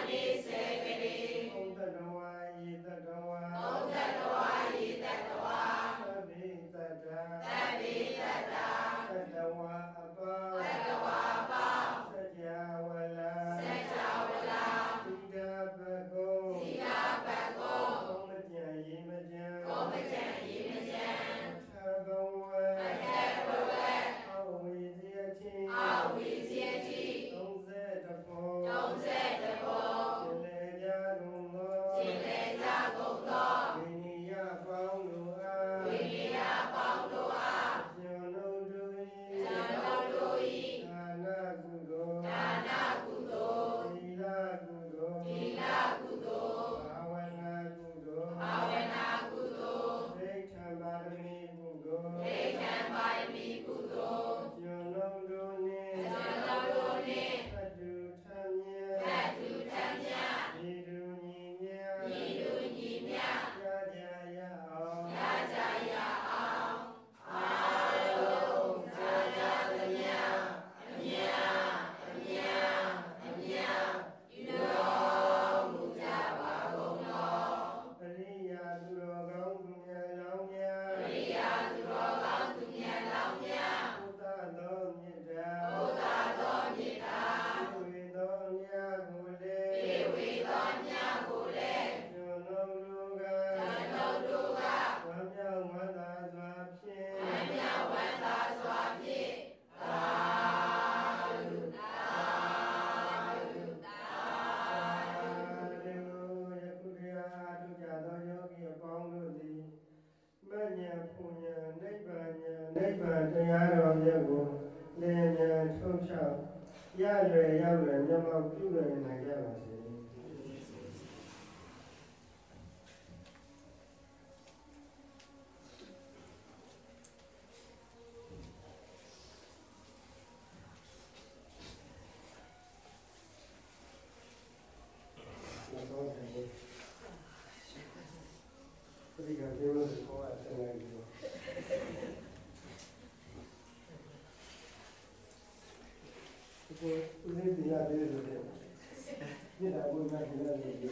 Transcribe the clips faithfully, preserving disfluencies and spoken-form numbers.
နေစေကလေးဘုံတတဝါဤတတဝါဘုံတတဝါဤတတဝါသဗ္ဗေတတ္တာသဗ္ဗေတတ္တာတတဝါအပေါင်းတတဝါအပေါင်းစัจ java လာစัจ java လာသီတာပကုံသီတာပကုံကောမကြံရေမကြံကောမကြံရေမကြံအထဘဝအထဘဝအဝိဇ္ဇယတိအဝိဇ္ဇယတိသုံးဆယ်တဖို့သုံးဆယ်တဖို့ရှင်လေကြကုန်သောရှင်လေကြကုန်သောဝိနည်းယပေါင်းတို့အားဝိနည်းယပေါင်းတို့အားကျွန်တော်တို့၏ကျွန်တော်တို့၏ဒါနကုသိုလ်ဒါနကုသိုလ်သီလကုသိုလ်သီလကုသိုလ်ဘာဝနာကုသိုလ်ဘာဝနာကုသိုလ်ဒိဋ္ဌံပါရမီကုသိုလ်ဒိဋ္ဌံပါရမီကုသိုလ်ကျွန်တော်တို့နှင့်ကျွန်တော်တို့နှင့်သတ္တုထမြတ်သတ္တုထမြတ်ဤသူညီမြတ်ဤသူညီမြတ်ရကြရအောင်ရကြရအောင်အာလုံးကြာကြသမျှအမြတ်အမြတ်အမြတ်ဤတော်မူကြပါကုန်သောပရိယာသူတော်ကောင်းသူများလောင်းများပရိယာသူတော်ကောင်းသူများလောင်းများဘုဒ္ဓသောမေတ္တာဘုဒ္ဓသောမေတ္တာဝေသောမြတ်ကိုလည်းဝေသောမြတ်ကိုလည်းကျွန်တော်တို့ကကျွန်တော်တို့ကဝမ်းမြောက်ဝမ်းသာစွာဖြင့်ဝမ်းမြောက်ဝမ်းသာစွာဖြင့်သာဓုသာဓုသာဓုယခုတရားအထုကြသောယောဂီအပေါင်းတို့သည်မဉ္ဇဉ်ပူဉ္ဇဉ်နိဗ္ဗာန်ဉာဏ်နိဗ္ဗာန်တရားတော်မြတ်ကိုလင်းဉာဏ်ထုတ်ချောက်ရလွယ်ရောက်လွယ်မျက်မှောက်ပြုလွယ်နိုင်ကြပါစေပရိကဒေဝကိုခေါ်အပ်တယ်လို့ဒီဦးလေးတရားလေးတွေဒီတာဘုရားတရားလေးတွေ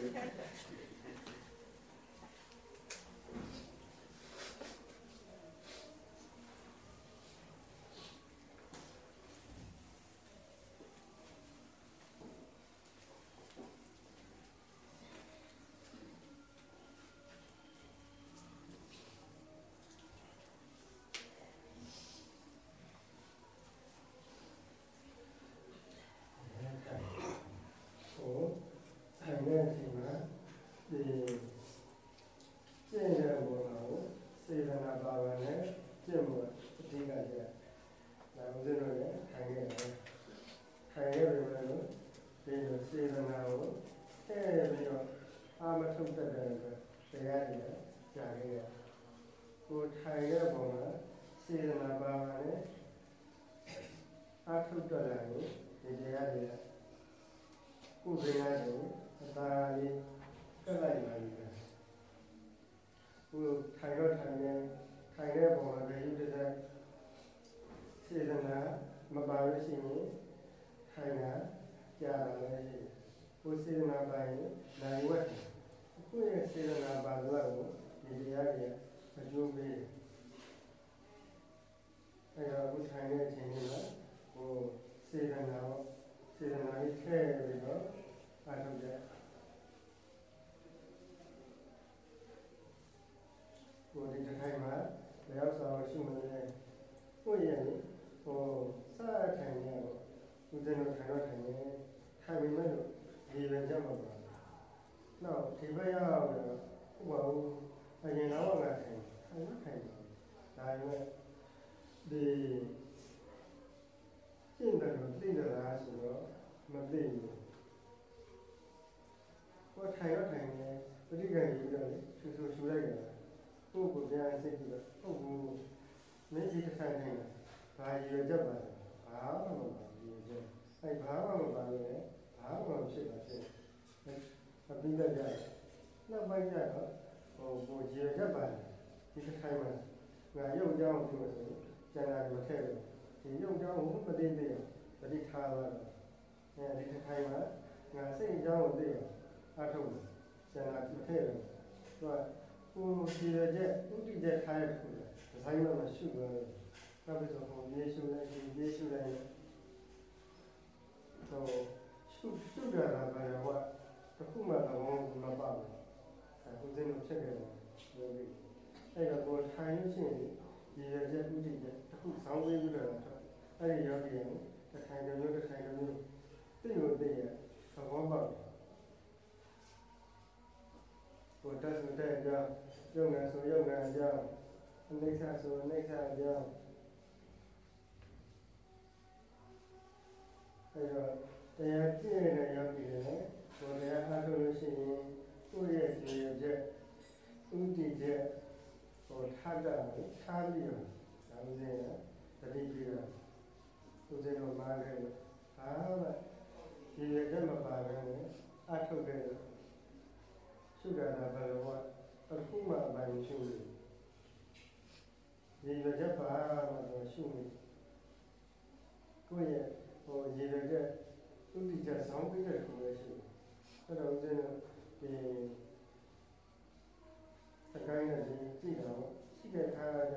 ငငါစိတ်အကြောင်းကိုသိအောင်အားထုတ်တယ်ဆန္ဒမထည့်ဘူးသူကကိုယ်ကြည်ရတဲ့ဥတည်တဲ့ထားရတဲ့ခုလေဒီဇိုင်းမှာရှုသွားတယ်နောက်ပြီးတော့ဟိုမြေရှုလိုက်ဒီမြေရှုလိုက်ဟိုရှုရှုကြတာပဲဟိုကတစ်ခုမှတော့မပါဘူးအခုစင်းလို့ဖြစ်ခဲ့တယ်ပြောပြီးအဲ့တော့ကိုယ်ထိုင်လို့ရှိရင်ကြည်ရတဲ့ဥတည်တဲ့တစ်ခုဆောင်းပေးပြီးတော့အဲ့ဒီရောက်ရင်တစ်ထိုင်တစ်မျိုးတစ်ထိုင်တစ်မျိုးသိလို့သိရသဘောပေါက်ကိုယ်တက်ဆိုတဲ့အကြောင်းယုံနာဆိုယုံနာအကြောင်းအနိစ္စဆိုအနိစ္စအကြောင်းအဲတော့တရားကြည့်နေတဲ့ယောဂီတွေလည်းကိုယ်တရားအားထုတ်လို့ရှိရင်ကိုယ့်ရဲ့ဉာဏ်ချက်ဥတည်ချက်ဟိုထားတာကိုထားပြီးတော့ဒါဥစဉ်ကတတိပြုတာဥစဉ်တော့မှားခဲ့တယ်ဟာဒီရတဲ့မပါဘဲနဲ့အားထုတ်ခဲ့တယ်ရှုတာကဘယ်လိုကအခုမှအပိုင်းရှုနေဒီရတဲ့ပါမှတော့ရှုနေကိုယ့်ရဲ့ဟိုရတဲ့ဥတည်ချက်ဆောင်းပြီးတဲ့ခုပဲရှုအဲ့တော့ဥစဉ်ဒီအကိုင်းနဲ့ဒီကြည့်တော့ရှိတဲ့ခါကျ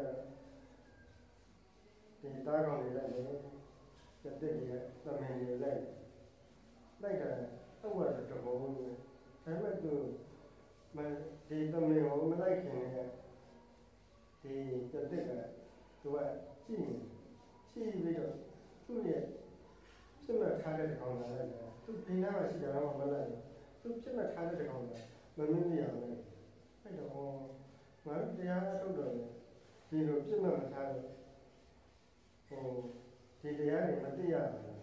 ဒီတားကောင်တွေလည်းတက်တက်ကြီးသမင်တွေလိုက်လိုက်တာအဝတ်တော်ဘုံနဲ့ဒါပေမဲ့သူမဒီသမင်ကိုမလိုက်ခင်နဲ့ဒီတက်တက်ကသူကကြည့်ကြည့်ပြီးတော့သူ့ရဲ့ဖြစ်မှထားတဲ့ကောင်လာလိုက်တယ်သူဖိနာမရှိတာတော့မလိုက်ဘူးသူဖြစ်မှထားတဲ့ကောင်လာမမင်းမရဘူးအဲ့တော့ငါတို့တရားထုတ်တော့ဒီလိုဖြစ်မှမထားတော့ဟိုဒီတရားတွေမသိရဘူး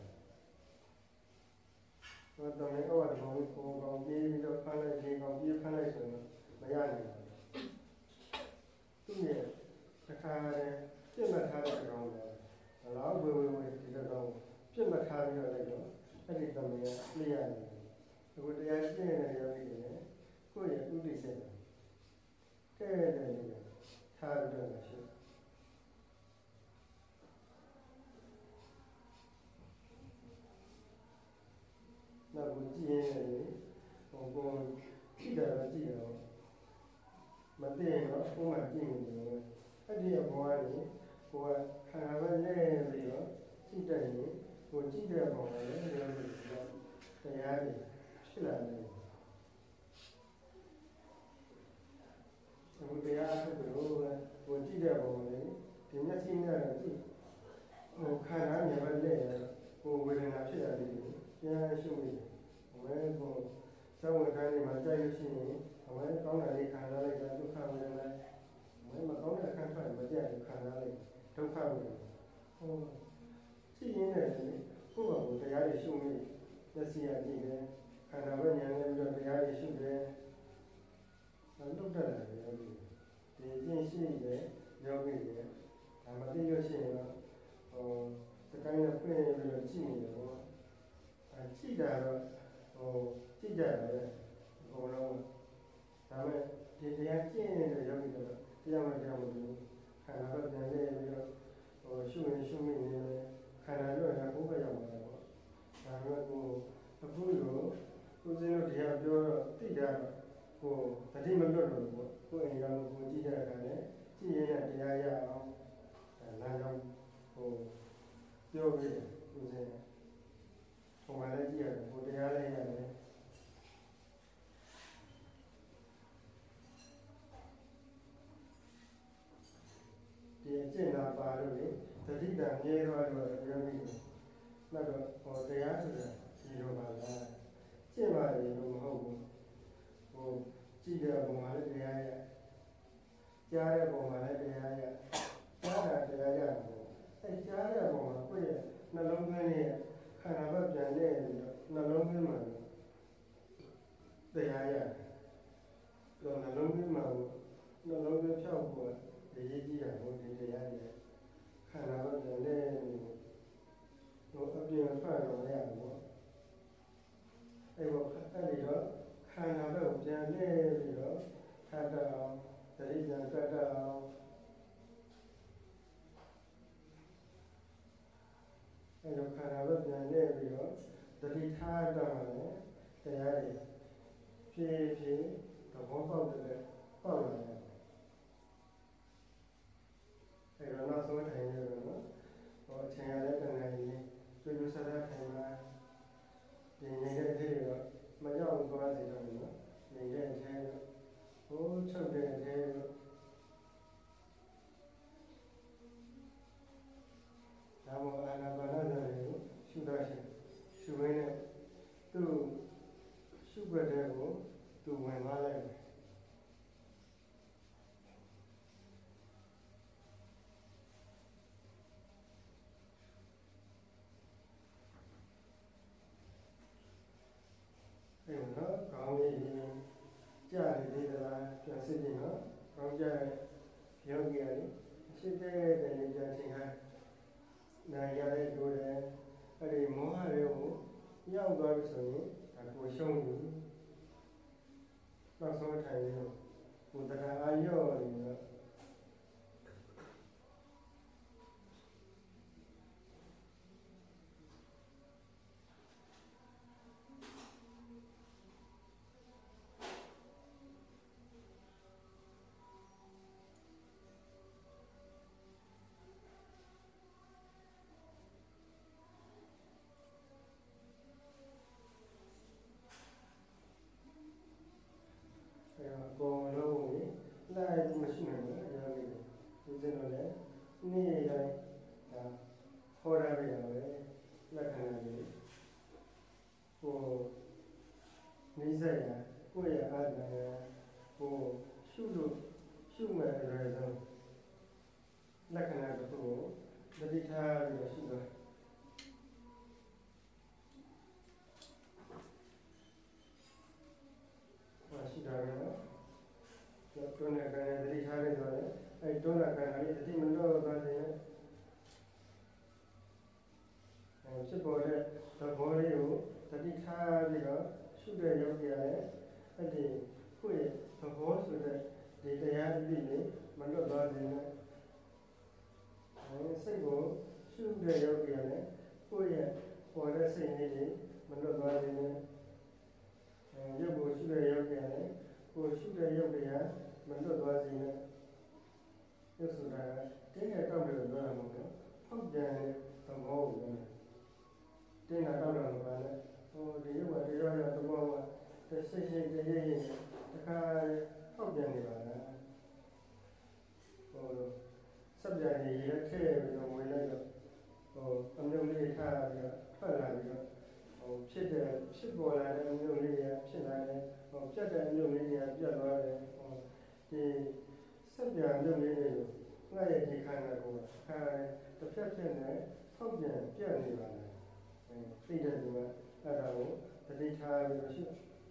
ဟိုတော့လည်းဩဝါဒဘောကိုကောင်းပြီးပြီးတော့ဖမ်းလိုက်ခြင်းကောင်းပြီးဖမ်းလိုက်ဆိုတော့မရနိုင်ဘူးသူ့ရဲ့တစ်ခါတည်းပြစ်မှတ်ထားတဲ့ကောင်လည်းဘလောက်ဝေဝေဝေဒီလိုတော့ပြစ်မှတ်ထားပြီးတော့လည်းအဲ့ဒီတမန်ကပြည့်ရတယ်အခုတရားပြည့်နေတဲ့ယောဂီတွေလည်းကိုယ့်ရဲ့ဥဒိစေကဲတဲ့လေထားပြီးတော့ရှိနောက်ကိုကြည့်ရင်လည်းဟိုကိုကြည့်တယ်ကြည့်တော့မသိရင်တော့ဘုံမှာကြည့်နေတယ်အဲ့ဒီအပေါ်ကနေကိုယ်ခန္ဓာပဲလဲပြီးတော့ကြည့်တယ်ရင်ကိုကြည့်တဲ့ပုံနဲ့လည်းတရားတွေဖြစ်လာတယ်အခုတရားထုတ်ပြီးတော့ကိုကြည့်တဲ့ပုံနဲ့ဒီမျက်စိနဲ့ကြည့်ဟိုခန္ဓာညပဲလဲကိုဝေဒနာဖြစ်ရတယ်ပြန်ရှုနေတယ်ဘယ်ကိုသဝေဒနာမှာကြိုက်လို့ရှိရင်ဘယ်ကောင်းတာလေးခံစားလိုက်တာဒုက္ခဝေဒနာဘယ်မကောင်းတဲ့ခံစားမကြိုက်ဘူးခံစားလိုက်ဒုက္ခဝေဒနာဟိုကြည့်ရင်လည်းကိုယ့်ဘာကိုတရားတွေရှုနေမျက်စိရကြည့်တယ်ခန္ဓာပဲဉာဏ်နဲ့ပြီးတော့တရားတွေရှုတယ်အဲ့လုတ်တက်လာတယ်ဒီကျင့်ရှိတယ်ယောဂီတွေဒါမသိလို့ရှိရင်တော့ဟိုစကိုင်းနဲ့ဖွင့်ပြီးတော့ကြည့်နေတယ်ပေါ့အဲကြည့်တာတော့ဟိုကြည့်ကြတယ်ဘုံလုံးဒါပေမဲ့ဒီတရားကျင့်နေတဲ့ယောဂီတွေတရားမှတရားမလို့ခန္ဓာပဲပြန်နေပြီးတော့ဟိုရှုရင်ရှုမိနေတယ်ခန္ဓာတော့လည်းဘုဘရောက်မှာပေါ့ဒါပေမဲ့ကိုအခုလိုကိုစင်းတို့တရားပြောတော့သိကြတော့ကိုတတိမလွတ်လို့ပေါ့ကိုအိမ်ရောက်ကိုကြည့်တဲ့အခါနဲ့ကြည့်ရင်တရားရအောင်လမ်းကြောင်းဟိုပြောပြီးကိုစင်းဟိုမှာလည်းကြည့်ရတယ်ဟိုတရားလည်းရတယ်ဒီအကျင့်သာပါလို့လေတတိတံမြဲသွားလို့ပြောပြီးနောက်တော့ဟောတရားဆိုတာဒီလိုပါလားကျင့်ပါလေလို့မဟုတ်ဘူးဟိုကြည့်တဲ့ပုံမှာလည်းတရားရကြားတဲ့ပုံမှာလည်းတရားရကြားတာတရားရပေါ့အဲကြားတဲ့ပုံမှာကိုယ့်ရဲ့နှလုံးသွင်းရဲ့ခန္ဓာဘက်ပြန်နေပြီးတော့နှလုံးသွင်းမှာတရားရတော့နှလုံးသွင်းမှာနှလုံးသွင်းဖြောက်ဖို့အရေးကြီးတာဟုတ်ဒီတရားရခန္ဓာဘက်ပြန်နေပြီးဟိုအပြင်ဖတ်တော့ရပါဘောအဲ့တော့အဲ့ဒီတော့ခန္ဓာဘက်ကိုပြန်နေပြီးတော့ထပ်တော့သတိပြန်ကတ်တော့အဲ့တော့ခန္ဓာဘက်ပြန်နေပြီးတော့သတိထားတော့လည်းတရားတွေဖြည်းဖြည်းသဘောပေါက်တဲ့ပေါက်လာတယ်အဲတော့နောက်ဆုံးထိုင်နေတော့နော်ဟောအချိန်ရတဲ့တဏှာကြီးကျွတ်ကျွတ်ဆက်ဆက်ထိုင်မှာဒီငြိမ်တဲ့အထဲတော့မရောက်သွားစေတော့ဘူးနော်ငြိမ်တဲ့အထဲတော့ဟိုးချုပ်တဲ့အထဲတော့ဒါမှအာနာပါနဇာကိုရှုတော့ရှင်ရှုရင်းနဲ့သူ့ရှုွက်တဲ့ကိုသူဝင်သွားလိုက်တယ်အဲ့တော့ခေါင်းလေးကြားရသေးသလားပြန်စစ်ကြည့်နော်ခေါင်းကြားရုပ်ကြရတယ်ရှိတဲ့တဲ့နေကြချင်းဟာနိုင်ရတဲ့တို့တယ်အဲ့ဒီမောဟတွေကိုရောက်သွားပြီဆိုရင်ဒါကိုရှုံးပြီနောက်ဆုံးထိုင်ပြီးတော့ဘုဒ္ဓဂါအာရောနေတော့ကိုယ်လုံးကြီးလိုက်မရှိနိုင်ဘူးအရာလေးဒီစတော့လေနေ့တိုင်းဒါဟောရပြရပဲလက္ခဏာလေးကိုနေစရာကိုယ့်ရဲ့အာဏာကိုရှုလို့ရှုမဲ့အရာဆုံးလက္ခဏာတစ်ခုကိုသတိထားပြီးရှုတော့ရှိတာပဲနော်တွန်းတဲ့ကံနဲ့သတိထားလိုက်တော့လေအဲတွန်းတဲ့ကံလေးသတိမလို့သွားတယ်အဲဖြစ်ပေါ်တဲ့သဘောလေးကိုသတိထားပြီးတော့ရှုတဲ့ယောဂီရတယ်အဲ့ဒီကိုယ့်ရဲ့သဘောဆိုတဲ့ဒီတရားအပြီးလေးမလွတ်သွားခြင်းနဲ့အဲစိတ်ကိုရှုတဲ့ယောဂီရတယ်ကိုယ့်ရဲ့ပေါ်တဲ့စိတ်လေးတွေမလွတ်သွားခြင်းနဲ့အဲရုပ်ကိုရှုတဲ့ယောဂီရတယ်ကိုယ်ရှုတဲ့ရုပ်တရားမလွတ်သွားစေနဲ့ရုပ်ဆိုတာတင်းနဲ့တောက်တယ်လို့ပြောတာမဟုတ်ဘူးဖောက်ပြန်တဲ့သဘောကိုပြောတယ်တင်းနဲ့တောက်တယ်လို့ပြောတယ်ဟိုဒီရုပ်ကတရားရသဘောကတစ်စိတ်စိတ်တည်းရင်းတခါဖောက်ပြန်နေပါလားဟိုစပ်ပြန်နေရထဲပြီးတော့ဝင်လိုက်တော့ဟိုအမျိုးလေးထားပြီးတော့ထွက်လာပြီးတော့ဟိုဖြစ်တဲ့ဖြစ်ပေါ်လာတဲ့အမျိုးလေးတွေဖြစ်လာတယ်ဟိုပြတ်တဲ့အမျိုးလေးတွေကပြတ်သွားတယ်ဟိုဒီစက်ပြအမျိုးလေးတွေကိုငါရဲ့ဒီခန္ဓာကိုယ်ခါတစ်ဖြတ်ဖြတ်နဲ့ဖောက်ပြန်ပြတ်နေပါလားအဲသိတဲ့သူကအဲ့ဒါကိုသတိထားပြီးတော့ရှိ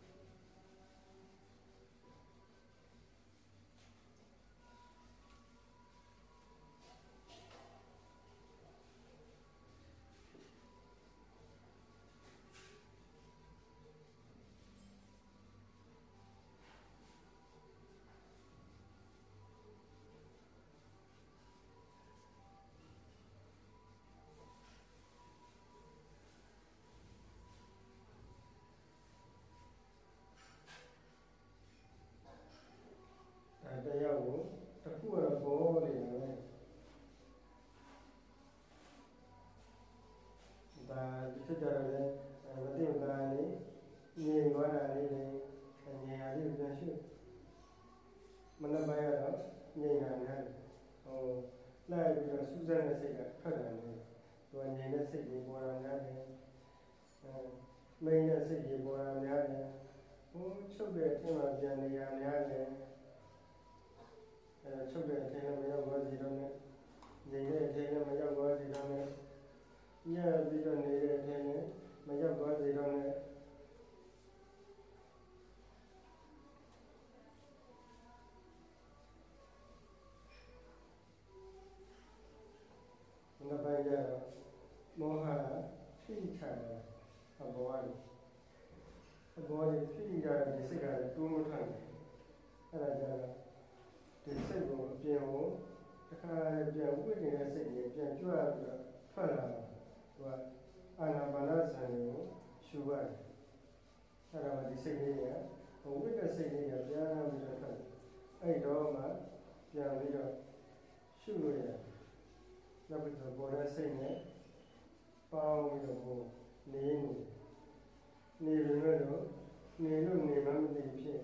တရားကိုတစ်ခုတော့ပေါ်နေတယ်ဒါဒီဖြစ်ကြတယ်မသိဘူးလားလေငြိမ်သွားတာလေးလေငြိမ်ရလေးပြန်ရှုမနက်ပိုင်းကတော့ငြိမ်တာနဲ့ဟိုလိုက်ပြီးတော့စူးစမ်းတဲ့စိတ်ကထွက်လာတယ်သူငြိမ်တဲ့စိတ်ကြီးပေါ်လာတယ်အဲမိန်တဲ့စိတ်ကြီးပေါ်လာတယ်ဟိုချုပ်တဲ့အထက်မှာပြန်နေရများတယ်အဲချုပ်တဲ့အထက်နဲ့မရောက်သွားစီတော့နဲ့ငြိမ်တဲ့အထက်နဲ့မရောက်သွားစီတော့နဲ့ညပြီးတော့နေတဲ့အထက်နဲ့မရောက်သွားစီတော့နဲ့ဘယ်ပိုင်းကြတော့မောဟဖိချတယ်အဘောရီအဘောရီဖိကြတဲ့ဒီစိတ်ကလည်းတိုးမထမ်းတယ်အဲ့ဒါကြတော့ဒီစိတ်ကိုအပြင်ကိုတစ်ခါပြန်ဝိနေတဲ့စိတ်ကြီးပြန်ကြွပြီးတော့ထွက်လာတော့သူကအာနာပါနဇန်ကိုရှုရတယ်အဲအဲ့ဒါမှဒီစိတ်လေးတွေကဟိုဝိတ္တစိတ်လေးကပြန်ပြီးတော့ထွက်အဲ့တော့မှပြန်ပြီးတော့ရှုလို့ရတယ်နောက်ပြီးတော့ပေါ်တဲ့စိတ်နဲ့ပေါင်းပြီးတော့ဟိုနေနေနေလို့တော့နေလို့နေမှမသိဖြစ်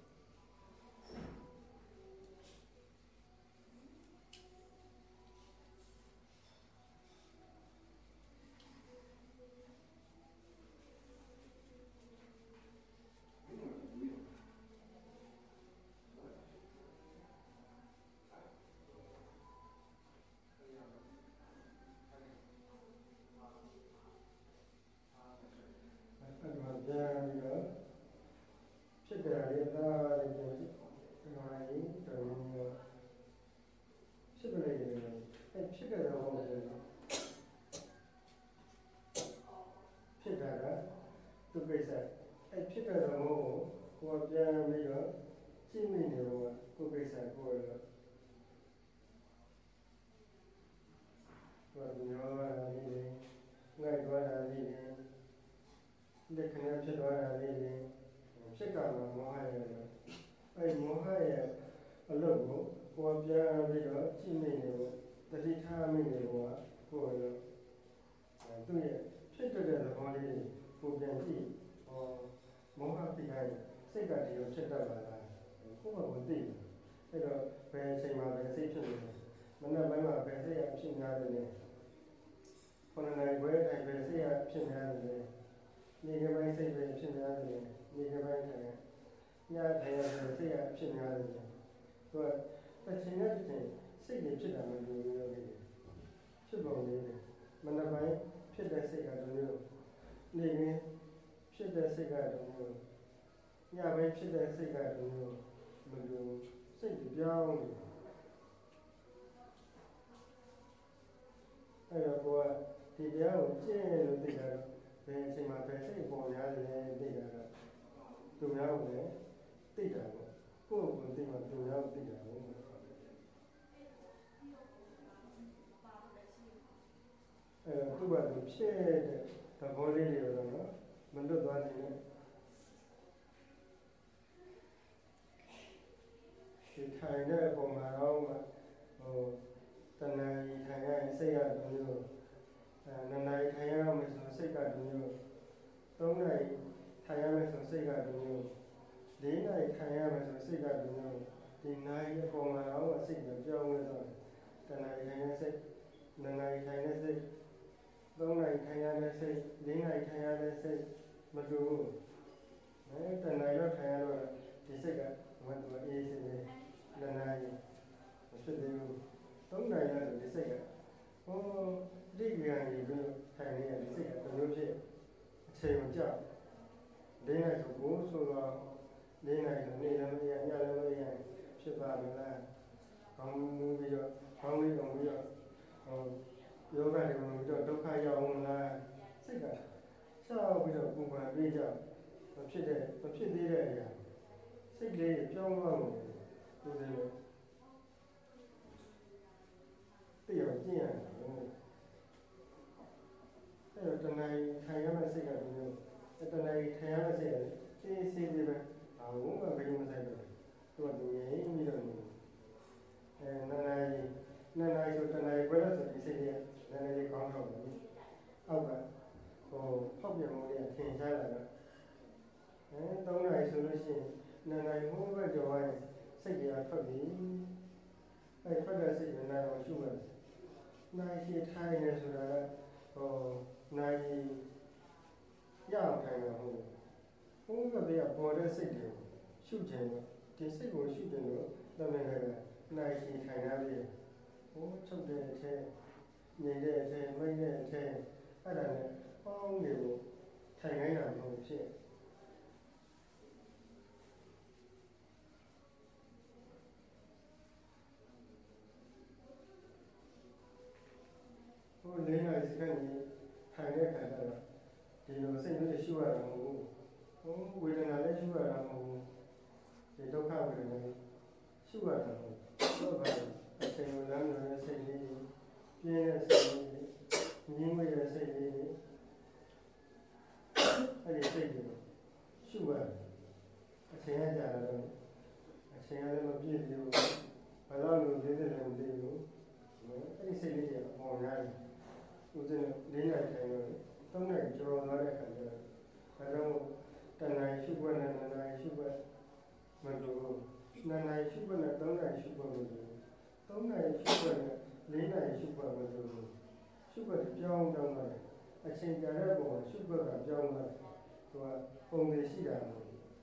လက်ခဏဖြစ်သွားတာလေးတွေဖြစ်တာမှာမောဟရဲ့အဲမောဟရဲ့အလုပ်ကိုကိုယ်ပြန်ပြီးတော့ကြည့်မိနေဖို့တတိထားမိနေဖို့ကိုယ်ရောသူ့ရဲ့ဖြစ်တဲ့သဘောလေးကိုပြန်ကြည့်ဟောမောဟဖြစ်တိုင်းစိတ်ကတည်းကဖြစ်တတ်လာတာကိုယ်ကမသိဘူးအဲ့တော့ဘယ်အချိန်မှာပဲစိတ်ဖြစ်နေလဲမနက်ပိုင်းမှာပဲစိတ်ရဖြစ်များတယ်လေခဏနိုင်ခွဲထိုင်ပဲစိတ်ရဖြစ်များတယ်လေနေကပိုင်းစိတ်ပဲဖြစ်များတယ်နေကပိုင်းထိုင်ညထိုင်ရစိတ်ရဖြစ်များတယ်သူကတစ်ချိန်နဲ့တစ်ချိန်စိတ်ကြီးဖြစ်တာမလို့ပြောနေတယ်ဖြစ်ပုံလေးမနက်ပိုင်းဖြစ်တဲ့စိတ်ကတမျိုးနေကဖြစ်တဲ့စိတ်ကတမျိုးညပိုင်းဖြစ်တဲ့စိတ်ကတမျိုးမလို့စိတ်ပြောင်းနေအဲ့တော့ကိုကဒီတရားကိုကျင့်လို့သိတာဘယ်အချိန်မှာပဲစိတ်ပေါ်များတယ်သိတာတော့သူများကိုလည်းသိတာပေါ့ကိုယ့်ကိုယ်သိမှသူများကိုသိတာပေါ့အဲသူကသူဖြစ်တဲ့သဘောလေးတွေတော့နော်မလွတ်သွားနိုင်နဲ့ဒီထိုင်တဲ့အပေါ်မှာတော့ဟိုတဏှာကြီးထိုင်ရရင်စိတ်ရတုံးလို့အဲနှစ်နာရီထိုင်ရမယ်ဆိုစိတ်ကတုံးလို့သုံးနာရီထိုင်ရမယ်ဆိုစိတ်ကတုံးလို့လေးနာရီထိုင်ရမယ်ဆိုစိတ်ကတုံးလို့ဒီနာရီအပေါ်မှာတော့စိတ်ကပြောင်းလဲသွားတဏှာကြီးထိုင်ရစိတ်နှစ်နာရီထိုင်ရစိတ်သုံးနာရီထိုင်ရတဲ့စိတ်လေးနာရီထိုင်ရတဲ့စိတ်မတူဘူးအဲတဏှာတော့ထိုင်ရတော့ဒီစိတ်ကမတူအေးစေတယ်နှစ်နာရီဖြစ်တယ်သုံးနာရီတော့ဒီစိတ်ကဟောဒီကံကြီးပြီးထိုင်နေရဒီစိတ်ကဘယ်လိုဖြစ်အချိန်မကြောက်လေးနာရီဆိုကိုဆိုတော့လေးနာရီဆိုနေလည်းမရညလည်းမရဖြစ်ပါမလားကောင်းပြီးတော့ကောင်းပြီးတော့ပြီးတော့ဟောယောဂတွေဝင်ပြီးတော့ဒုက္ခရောက်မလားစိတ်ကဆောက်ပြီးတော့ပူပန်ပြေးကြမဖြစ်တဲ့မဖြစ်သေးတဲ့အရာစိတ်လေးပြောင်းသွားလို့သူတွေသိအောင်ကျင့်ရတယ်အဲ့တော့တဏှာထိုင်ရမယ့်စိတ်ကဒီမျိုးတဏှာထိုင်ရမယ့်စိတ်ကအေးဆေးလေးပဲဘာလို့မှဘယ်လိုမဆိုင်ဘူးသူကသူငြိမ်ပြီးတော့နေအဲနာနာကြီးနာနာကြီးဆိုတဏှာဘယ်လိုဆိုဒီစိတ်ကြီးနာနာကြီးကောင်းတော့ဘူးအောက်ကဟိုဖောက်ပြန်မှုတွေကထင်ရှားလာတော့အဲသုံးနာရီဆိုလို့ရှိရင်နာနာကြီးဟိုဘက်ကျော်ရင်စိတ်ကြီးထွက်ပြီးအဲထွက်တဲ့စိတ်ကနာအောင်ရှုရတယ်နိုင်ရှိထိုင်နေဆိုတာကဟိုနိုင်ရအောင်ထိုင်ရဟုတ်ဘုန်းကြီးကပေါ်တဲ့စိတ်တွေရှုချင်တော့ဒီစိတ်ကိုရှုတယ်လို့တမန်ကနိုင်ရှိထိုင်ရပြီဟိုချုပ်တဲ့အထဲငြိမ်တဲ့အထဲမိတ်တဲ့အထဲအဲ့ဒါနဲ့ပေါင်းနေကိုထိုင်နိုင်တာမဟုတ်ဖြစ်ဟိုလေးနာရီစကန်ကြီးထိုင်တဲ့ခါကျတော့ဒီလိုစိတ်နဲ့ရှုရတာမဟုတ်ဘူးဟိုဝေဒနာလည်းရှုရတာမဟုတ်ဘူးဒီဒုက္ခဝေဒနာရှုရတာမဟုတ်ဘူးတော့ကအချိန်ကိုလမ်းနေတဲ့စိတ်လေးပြင်းတဲ့စိတ်လေးငြင်းဝေတဲ့စိတ်လေးအဲ့ဒီစိတ်တွေရှုရချိန်ရလည်းမပြည့်သေးဘူးဘာလို့လို့လေးသက်လည်းမသိဘူးအဲ့ဒီစိတ်လေးတွေအပေါ်များတယ်ဦးဇင်းလေးနိုင်တိုင်းတော့သုံးနိုင်ကျော်သွားတဲ့အခါကျတော့ဒါကြောင့်တဏှာရှုွက်နဲ့နာနာရှုွက်မတူဘူးနာနာရှုွက်နဲ့သုံးနိုင်ရှုွက်မတူဘူးသုံးနိုင်ရှုွက်နဲ့လေးနိုင်ရှုွက်မတူဘူးရှုွက်ပြောင်းပြောင်းသွားတယ်အချိန်ကြာတဲ့ပုံရှုွက်ကပြောင်းသွားတယ်သူကပုံတွေရှိတာမဟုတ်ဘူး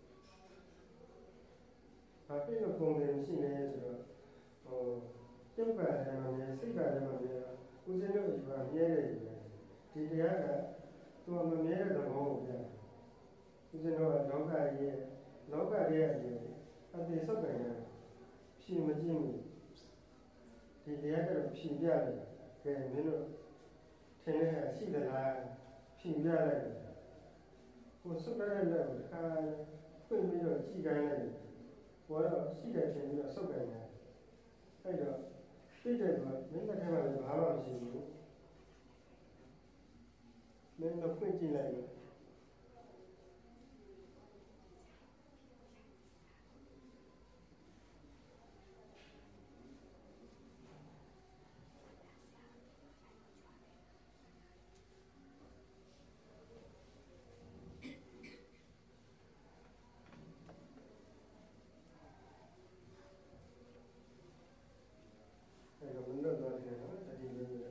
ဘာဖြစ်လို့ပုံတွေမရှိလဲဆိုတော့ဟိုကျုပ်ကလည်းမမြဲစိတ်ကလည်းမမြဲဦးဇင်းတို့ကမြဲတယ်ဒီတရားကသူကမမြဲတဲ့သဘောကိုပြတယ်ဦးဇင်းတို့ကလောကကြီးရဲ့လောကရဲ့အပြင်အတိစုတ်ကံရဖြေမကြည့်ဘူးဒီတရားကတော့ဖြေပြတယ်ကဲမင်းတို့ထင်တဲ့ရှိသလားဖြေပြလိုက်ကိုစုတ်တဲ့လက်ကိုတစ်ခါဖွင့်ပြီးတော့ကြည့်ခိုင်းလိုက်ဘောတော့ရှိတယ်ထင်ပြီးတော့စုတ်ကံရအဲ့တော့သိတဲ့ကမင်းတို့ထဲမှာလည်းဘာမှမရှိဘူးမင်းတို့ဖွင့်ကြည့်လိုက်အဲ့တော့မင်းတို့တော့တယ်နော်တတိယလေး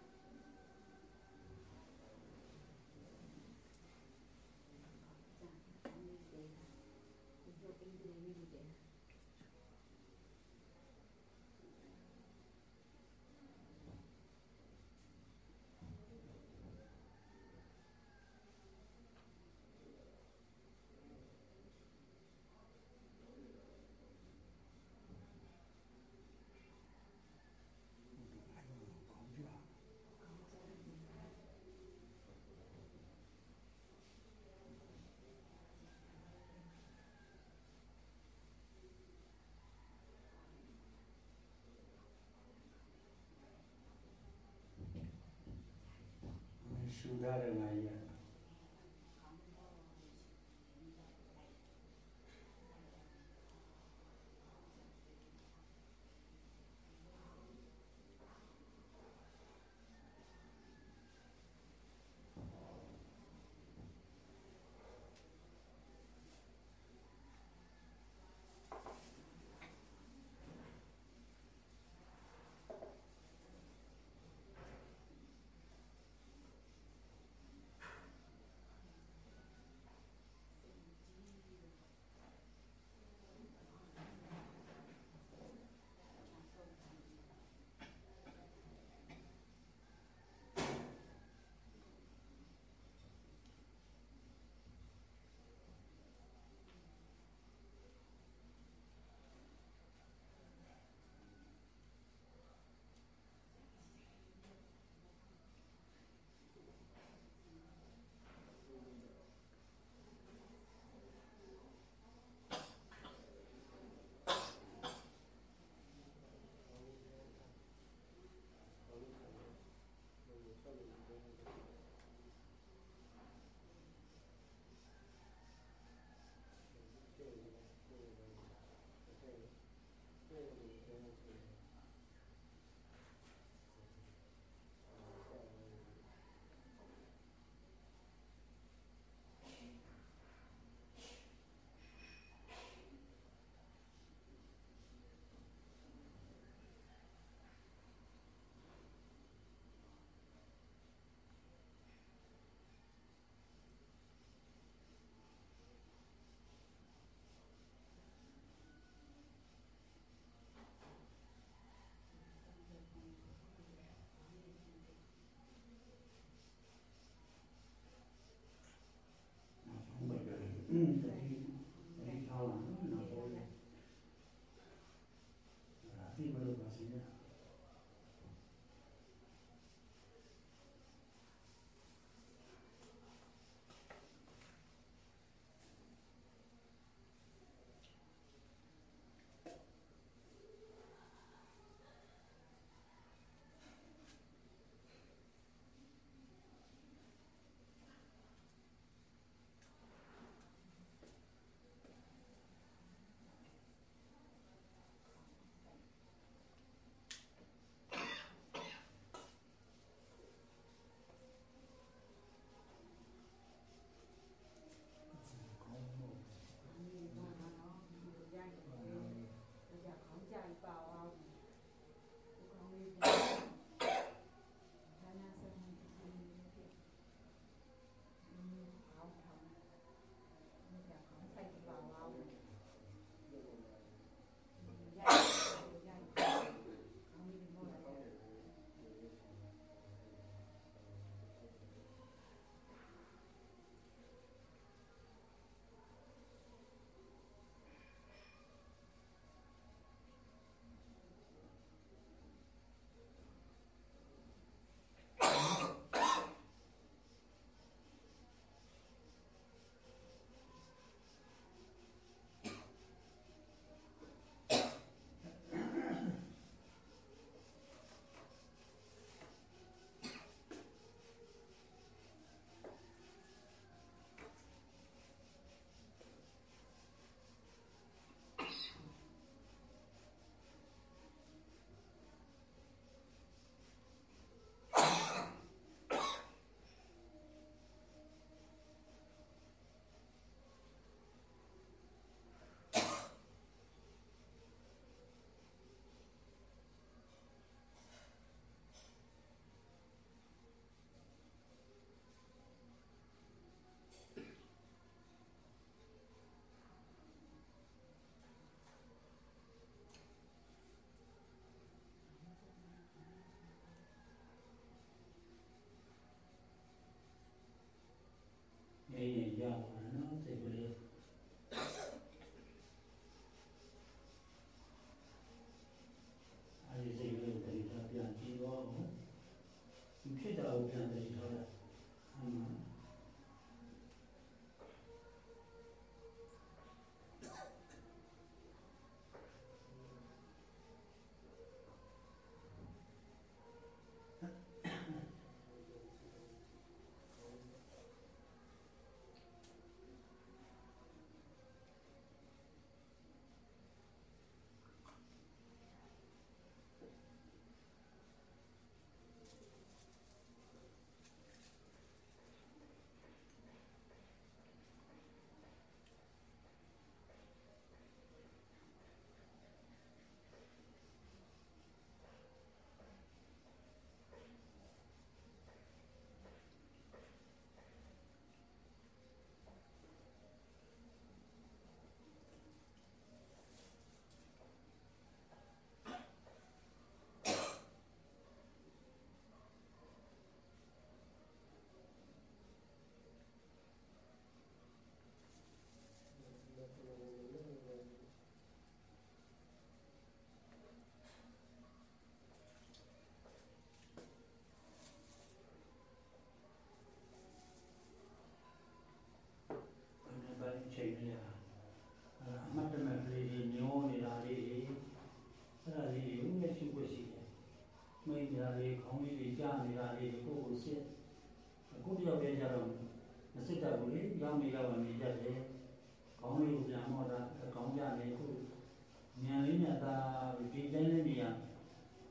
ရှုထားတဲ့နိုင်ရ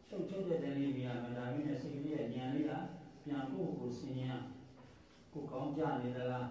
ချုပ်ချုပ်တဲ့တည်းလေးမြင်ရမယ်ဒါမျိုးနဲ့စိတ်ကလေးရဲ့ဉာဏ်လေးကပြန်ကိုယ့်ကိုယ်စဉ်းရကိုယ်ကောင်းကြနေသလား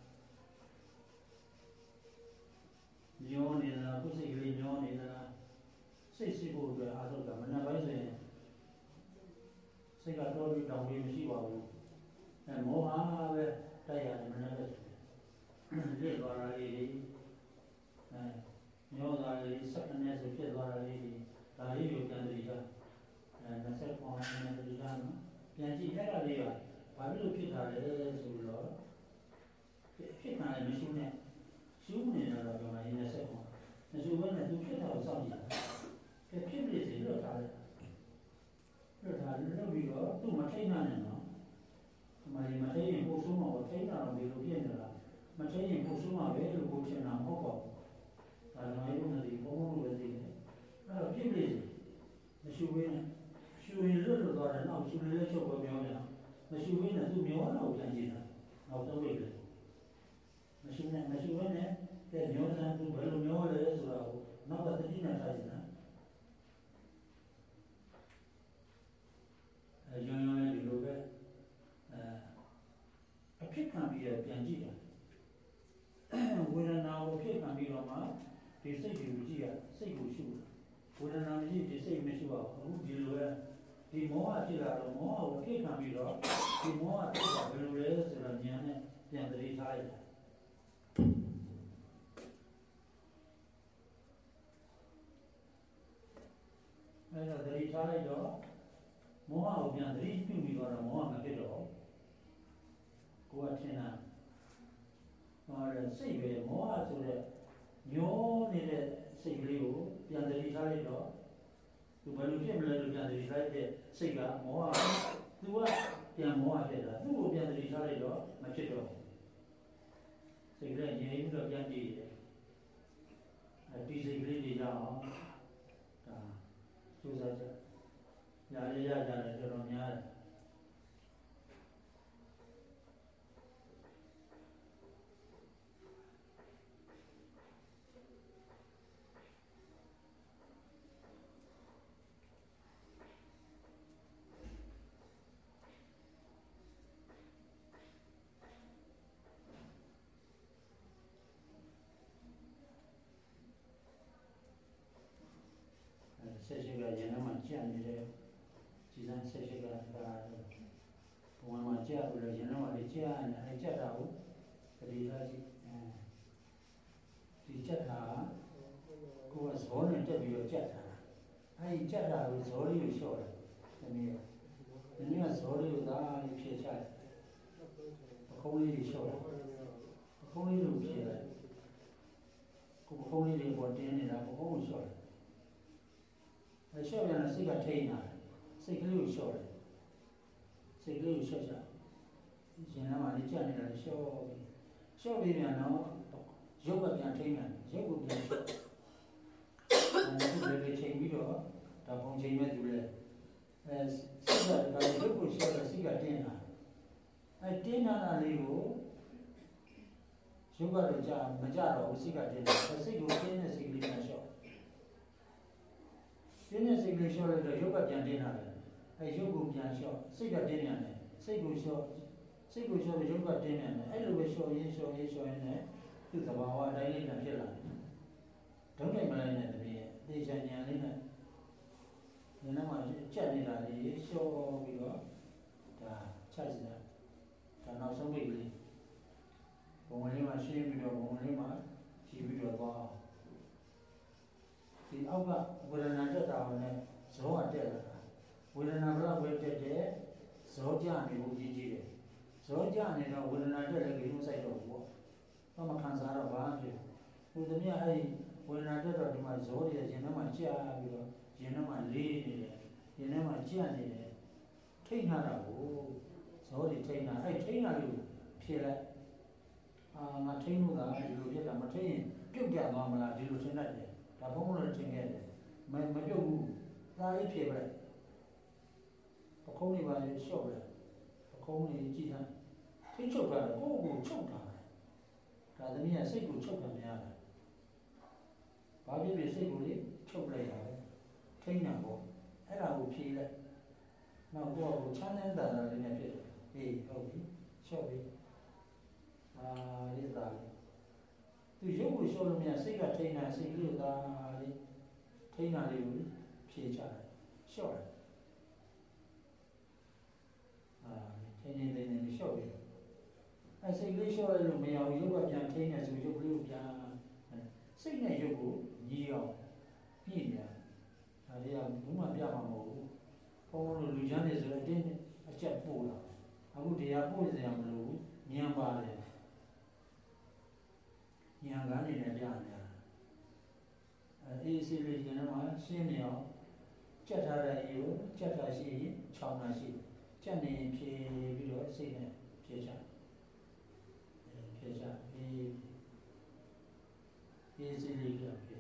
ညောနေသလားကိုယ်စိတ်ကလေးညောနေသလားစိတ်ရှိဖို့အတွက်အားထုတ်တာမနှက်ပိုင်းဆိုရင်စိတ်ကတော့ပြီးတောင်းပြီးမရှိပါဘူးအဲမောဟပဲတိုက်ရတယ်မနှက်ပဲလေ့သွားတာလေးတွေအဲညောတာလေးစက္ကနဲ့ဆိုဖြစ်သွားတာလေးတွေဒါလေးကိုပြန်တည်တာအဲနှစ်ဆက်ပေါင်းနဲ့တည်တာနော်ပြန်ကြည့်အဲ့ဒါလေးကဘာလို့ဖြစ်တာလဲဆိုတော့ဖြစ်တာလည်းမရှိနဲ့ရှုနေတာတော့ဒီမှာရင်းနဲ့ဆက်ပေါင်းမရှိဘဲနဲ့သူဖြစ်တာကိုစောင့်ကြည့်တယ်ဖြစ်ဖြစ်နေစီလွတ်ထားတယ်လွတ်ထားလွတ်ပြီးတော့သူ့မထိတ်နိုင်နဲ့နော်ဒီမှာမထိတ်ရင်ပို့ဆုံးတော့ထိတ်တာတော့ဒီလိုဖြစ်နေတာမထိတ်ရင်ပို့ဆုံးမှာပဲလို့ကိုထင်တာမဟုတ်ပါဘူးဒါမှမဟုတ်လည်းဘုံဘုံလိုပဲသိတယ်အဲ့တော့ဖြစ်နေစီမရှိဘဲနဲ့ရှူရင်လွတ်လွတ်သွားတယ်နောက်ရှူလေးလေးချုပ်ပေါ်ပြောတယ်မရှိဘဲနဲ့သူမျောတော့ပြန်ကြည့်တာနောက်တော့ပဲမရှိနဲ့မရှိဘဲနဲ့တဲ့မျောတဲ့သူဘယ်လိုမျောလဲဆိုတာကိုနောက်ကတတိနဲ့ထားကြည့်တာအဲရောရောလေးဒီလိုပဲအဲအဖြစ်ခံပြီးပြန်ကြည့်တာဝေဒနာကိုဖြစ်ခံပြီးတော့မှဒီစိတ်ကိုကြည့်ရစိတ်ကိုရှုဝေဒနာမရှိဒီစိတ်မရှိပါဘူးအခုဒီလိုပဲဒီမောဟဖြစ်လာတော့မောဟကိုဖြစ်ခံပြီးတော့ဒီမောဟဖြစ်တာဘယ်လိုလဲဆိုတော့ဉာဏ်နဲ့ပြန်သတိထားလိုက်တာအဲဒါသတိထားလိုက်တော့မောဟကိုပြန်သတိပြုပြီးတော့မောဟမဖြစ်တော့ကိုယ်ကထင်တာဟောတယ်စိတ်ပဲမောဟဆိုတဲ့ညောနေတဲ့စိတ်ကလေးကိုပြန်သတိထားလိုက်တော့သူဘယ်လိုဖြစ်မလဲလို့ပြန်သတိထားတဲ့စိတ်ကမောဟသူကပြန်မောဟဖြစ်တာသူ့ကိုပြန်သတိထားလိုက်တော့မဖြစ်တော့စိတ်ကလေးငြိမ်ပြီးတော့ပြန်ကြည့်တယ်အဲဒီစိတ်ကလေးတွေကြောင့်ဒါစူးစမ်းကြညာရရကြတယ်တော်တော်များတယ်ဆက်ရှိကရင်ထဲမှာကြံ့နေတဲ့ဒီစမ်းဆက်ရှိကဒါဘဝမှာကြာပြီးတော့ရင်ထဲမှာလေကြာနေအဲကြက်တာကိုပရိသတ်ကြီးအဲဒီကြက်တာကိုယ်ကဇောနဲ့တက်ပြီးတော့ကြက်တာအဲဒီကြက်တာကိုဇောလေးကိုလျှော့တယ်ဒီနေ့ဒီနေ့ကဇောလေးကိုသာလေးဖြည့်ချတယ်ပခုံးလေးတွေလျှော့တယ်ပခုံးလေးကိုဖြည့်တယ်ကိုပခုံးလေးတွေပေါ်တင်းနေတာပခုံးကိုလျှော့တယ်အလျှော့ပြန်စိတ်ကထိန်းလာစိတ်ကလေးကိုလျှော့တယ်စိတ်ကလေးကိုလျှော့ချရင်လည်းမလေးကြက်နေတာလျှော့ပြီးလျှော့ပြီးပြန်တော့ရုပ်ကပြန်ထိန်းလာရုပ်ကိုပြန်လျှော့အဲဒီလိုချိန်ပြီးတော့ဒါပုံချိန်မဲ့သူလဲအဲစိတ်ကဒါရုပ်ကိုလျှော့တယ်စိတ်ကတင်းလာအဲတင်းလာတာလေးကိုရုပ်ကတော့ကြာမကြတော့ဘူးစိတ်ကတင်းလာစိတ်ကိုတင်းတဲ့စိတ်ကလေးနဲ့လျှော့တင်းတဲ့စိတ်ကလေးလျှော့လိုက်တော့ရုပ်ကပြန်တင်းလာတယ်အဲရုပ်ကိုပြန်လျှော့စိတ်ကတင်းပြန်တယ်စိတ်ကိုလျှော့စိတ်ကိုလျှော့ပြီးရုပ်ကတင်းပြန်တယ်အဲ့လိုပဲလျှော့ရင်းလျှော့ရင်းလျှော့ရင်းနဲ့သူ့သဘာဝအတိုင်းလေးနဲ့ဖြစ်လာတယ်ဒုံးနိုင်မလိုက်နဲ့တပည့်ရဲ့သေချာဉာဏ်လေးနဲ့ဉာဏ်နဲ့မှကြက်နေတာလေးလျှော့ပြီးတော့ဒါချစီတာဒါနောက်ဆုံးပိတ်လေးဘုံဝင်လေးမှာရှင်းပြီးတော့ဘုံဝင်လေးမှာကြည့်ပြီးတော့သွားဒီအောက်ကဝေဒနာတက်တာနဲ့ဇောကတက်လာတာဝေဒနာဘလောက်ပဲတက်တဲ့ဇောကြနေဖို့ကြီးကြီးတယ်ဇောကြနေတော့ဝေဒနာတက်လည်းကိစ္စဆိုင်တော့ဘူးပေါ့တော့မခံစားတော့ဘာဖြစ်ဟိုတည်းအဲ့ဝေဒနာတက်တော့ဒီမှာဇောတွေရင်ထဲမှာကြာပြီးတော့ရင်ထဲမှာလေးနေတယ်ရင်ထဲမှာကြက်နေတယ်ထိတ်နာတာကိုဇောတွေထိတ်နာအဲ့ထိတ်နာလို့ဖြေလိုက်အာငါထိတ်လို့သာဒီလိုဖြစ်တာမထိတ်ရင်ပြုတ်ကြသွားမလားဒီလိုထင်တတ်တယ်ဒါဘုံဘုံလည်းထင်ခဲ့တယ်မမပြုတ်ဘူးဒါလေးဖြေလိုက်ပခုံးလေးပါလေလျှော့လိုက်ပခုံးလေးကြည့်ထားထိတ်ချုပ်တာကိုယ့်ကိုချုပ်တာဒါသမီးကစိတ်ကိုချုပ်တာများတာဘာဖြစ်ဖြစ်စိတ်ကိုလေချုပ်လိုက်တာပဲထိန်းတာပေါ့အဲ့ဒါကိုဖြေလိုက်နောက်ကိုယ့်ကိုချမ်းသာတာလေးနဲ့ဖြစ်တယ်အေးဟုတ်ပြီလျှော့ပြီအာလေးသားလေးသူရုပ်ကိုလျှော့လို့မရစိတ်ကထိန်းတာစိတ်ကလေးသားလေးထိန်းတာလေးကိုဖြေချတယ်လျှော့တယ်အာထိန်းနေနေနေလျှော့ပြီအဲစိတ်လေးလျှော့လိုက်လို့မရဘူးရုပ်ကပြန်ထိန်းနေဆိုရုပ်ကလေးကိုပြန်စိတ်နဲ့ရုပ်ကိုညီအောင်ပြည့်နေဒါလေးကဘူးမှပြမှာမဟုတ်ဘူးဘုံလို့လူချမ်းနေဆိုတော့အတင်းအချက်ပို့လာအခုတရားပို့စရာမလိုဘူးဉာဏ်ပါတယ်ဉာဏ်ကားနေနဲ့ပြနေတာအဲအေးစီလေးကျန်တော့ရှင်းနေအောင်ကြက်ထားတဲ့အေးကိုကြက်ထားရှိရင်ခြောင်တာရှိကြက်နေရင်ဖြေပြီးတော့စိတ်နဲ့ဖြေချဖြေချအေးအေးစီလေးပြဖြေ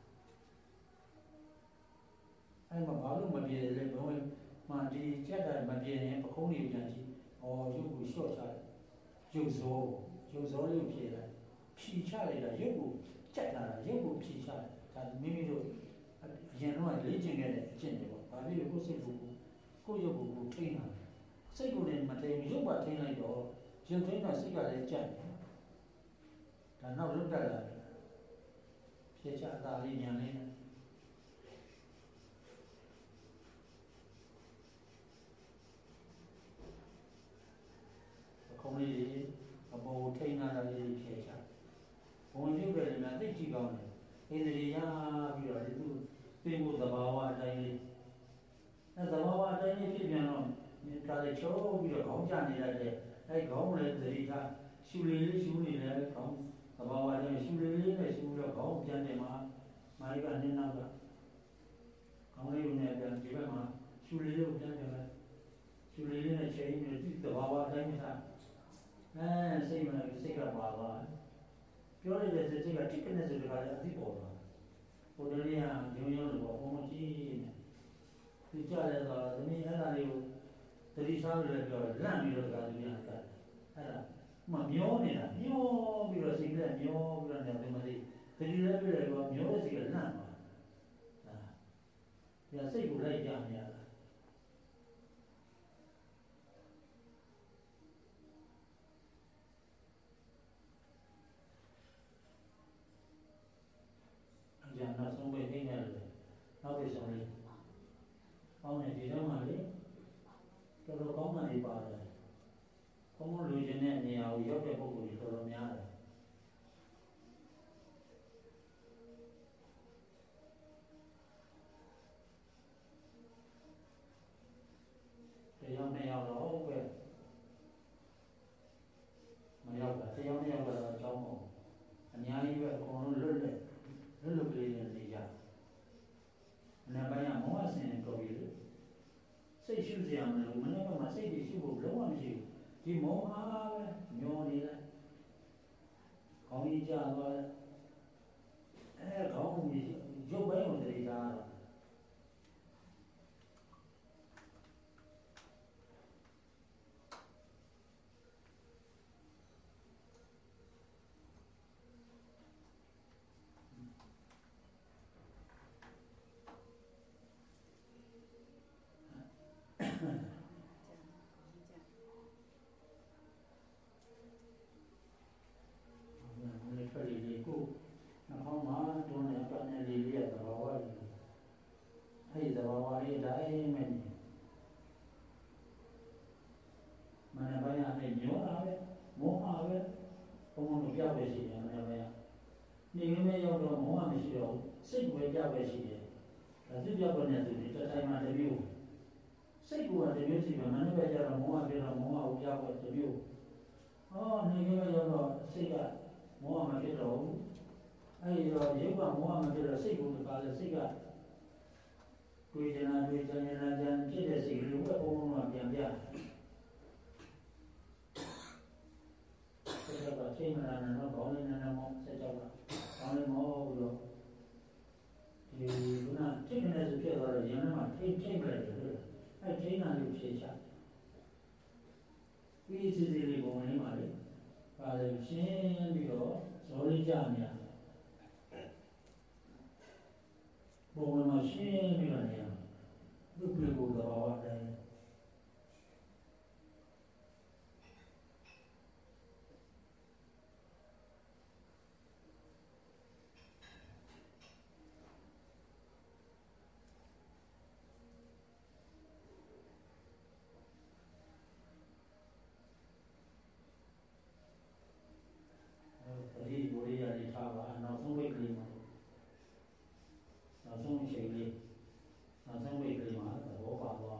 အဲ့မှာဘာလို့မပြေလဲဘုံမှာဒီကြက်တာမပြေရင်ပခုံးလေးပြန်ကြည့်ဩရုပ်ကိုလျှော့ချတယ်ရုပ်စောရုပ်စောလေးကိုဖြေလိုက်ဖြီချလိုက်တာရုပ်ကိုကြက်လာတာရုပ်ကိုဖြီချတယ်ဒါမိမိတို့အရင်တော့လေ့ကျင့်ခဲ့တဲ့အကျင့်တွေပေါ့။ဘာဖြစ်လို့ကိုယ်စိတ်ကိုကိုယ်ရုပ်ကိုကိုထိန်းတာစိတ်ကိုလည်းမထိန်းရုပ်ပါထိန်းလိုက်တော့ရုပ်ထိန်းတာစိတ်ကလည်းကြက်တယ်။ဒါနောက်လွတ်တက်လာတယ်။ဖြေချအသာလေးဉာဏ်လေးနဲ့ခုံးလေးအပေါ်ကိုထိန်းလာတာလေးဖြေချ။ဘုံရုပ်ကလည်းများသိကြည့်ကောင်းတယ်။ဣန္ဒြေရပြီးတော့ဒီသူသိမှုသဘာဝအတိုင်းလေးအဲသဘာဝအတိုင်းလေးဖြစ်ပြန်တော့ဒါလည်းချိုးပြီးတော့ခေါင်းကျနေလိုက်တဲ့အဲခေါင်းလည်းသတိထားရှူလေးလေးရှူနေတယ်ခေါင်းသဘာဝအတိုင်းရှူလေးလေးနဲ့ရှူတော့ခေါင်းပြန်နေမှာမာရိကနေနောက်ကခေါင်းလေးနဲ့ပြန်ဒီဘက်မှာရှူလေးလေးကိုပြန်ပြန်လိုက်ရှူလေးလေးနဲ့ချိန်နေဒီသဘာဝအတိုင်းထားအဲစိတ်မှစိတ်ကပါသွားပြောရတဲ့စိတ်ကတိကနဲ့ဆိုတခါလည်းအသိပေါ်သွားဟိုတည်းကရုံရုံလို့ဘုံကြည့်နေသူကြတယ်ဆိုတော့သမီးအဲ့ဒါလေးကိုတတိစားလို့ပြောလန့်ပြီးတော့ဒါလူများကအဲ့ဒါမှမျောနေတာမျောပြီးတော့စိတ်ကမျောပြီးတော့နေတယ်မသိတတိလည်းပြတယ်ကမျောတဲ့စိတ်ကလန့်သွားဒါဒါစိတ်ကိုလိုက်ကြနေရတာအကြံနောက်ဆုံးပဲသိနေတယ်နောက်ပြီးဆုံးလေးကောင်းတယ်ဒီတော့မှလေတော်တော်ကောင်းမှနေပါတယ်ဘုံလူချင်းတဲ့နေရာကိုရောက်တဲ့ပုဂ္ဂိုလ်တွေတော်တော်များတယ်တရားမရောက်တော့ပဲမရောက်တာတရားမရောက်တော့အကြောင်းမဟုတ်အများကြီးပဲအကုန်လုံးလွတ်လွတ်လွတ်လွတ်ကလေးနဲ့နေကြမနေ့ပိုင်းကမောဟဆင်တော်ပြီလေစိတ်ရှုစရာမလိုမနေ့ကမှစိတ်တွေရှုဖို့လုံးဝမရှိဘူးဒီမောဟပဲညောနေတယ်ခေါင်းကြီးကြသွားတယ်အဲခေါင်းကြီးရုပ်ပိုင်းကိုတည်ထားတော့နေမင်းရောက်တော့မောဟမရှိတော့စိတ်ကိုကြောက်ပဲရှိတယ်။ဒါစိတ်ကြောက်တဲ့သူတွေတစ်တိုင်းမှာတစ်မျိုးစိတ်ကတစ်မျိုးရှိမှမနေ့ကကျတော့မောဟဖြစ်တော့မောဟကိုကြောက်ပဲတစ်မျိုး။ဟောနေမင်းရောက်တော့စိတ်ကမောဟမဖြစ်တော့ဘူး။အဲဒီတော့ရုပ်ကမောဟမဖြစ်တော့စိတ်ကိုတခါလဲစိတ်ကတွေ့ကြလားတွေ့ကြရင်လည်းကြံဖြစ်တဲ့စိတ်ကိုဘယ်ပုံမှန်ပြန်ပြ။စိတ်ကချိန်မလာတော့ဘောင်းလေးနဲ့မောစိတ်ကြောက်တာဘာလို့မောပြီးတော့ဒီကနတိတ်နဲ့ဆိုပြတော့ရင်းနှမှာထိတ်ထိတ်ပဲလေအဲထိတ်နာလို့ဖြေချပြီးစီစီလေးပုံလေးပါလေပါလေရှင်းပြီးတော့ဇောလေးကြနေရပုံမှာရှင်းပြီးတော့နေရသူပေကိုသဘာဝတိုင်းအဲဒီဘိုးရည်လေးထားပါနောက်ဆုံးဝိတ်ကလေးမှာနောက်ဆုံးအချိန်လေးနောက်ဆုံးဝိတ်ကလေးမှာသဘောပါသွား